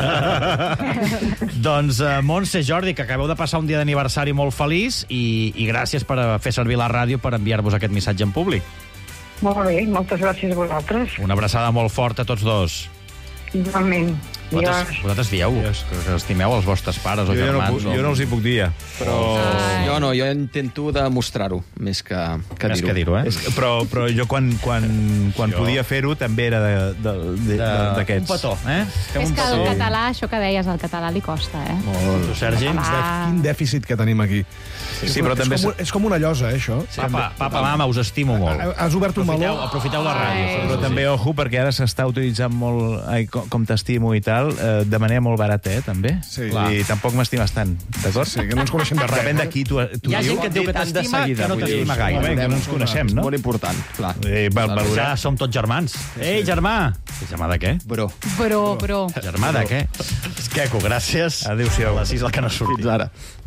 Doncs, Montse, Jordi, que acabeu de passar un dia d'aniversari molt feliç i gràcies per fer servir la ràdio per enviar-vos aquest missatge en públic. Molt bé, moltes gràcies a vosaltres. Una abraçada molt forta a tots dos. Igualment. Vosaltres dieu que estimeu els vostres pares o germans. Jo no els hi puc dir, Però jo no, jo intento demostrar-ho, més que dir-ho. Però jo quan podia fer-ho també era d'aquests. Un petó, eh? És que el català, això que deies, el català li costa, eh? Molt. Sergi? Quin dèficit que tenim aquí. Sí, però també... És com una llosa, això. Papa, mama, us estimo molt. Has obert un meló. Aprofiteu la ràdio. Però també, ojo, perquè ara s'està utilitzant molt com t'estimo i tal, de manera molt barata, també. Sí. I tampoc m'estimes tant, d'acord? Sí, que no ens coneixem de res. Depèn de qui tu Hi ha gent que et diu que t'estima, que no t'estima gaire. Que no ens coneixem, no? Molt important, clar. Ja som tots germans. Ei, germà! Germà de què? Bro. Bro. Germà de què? Esqueco, gràcies. Adéu-siau. A les 6 del que no surti. Fins ara.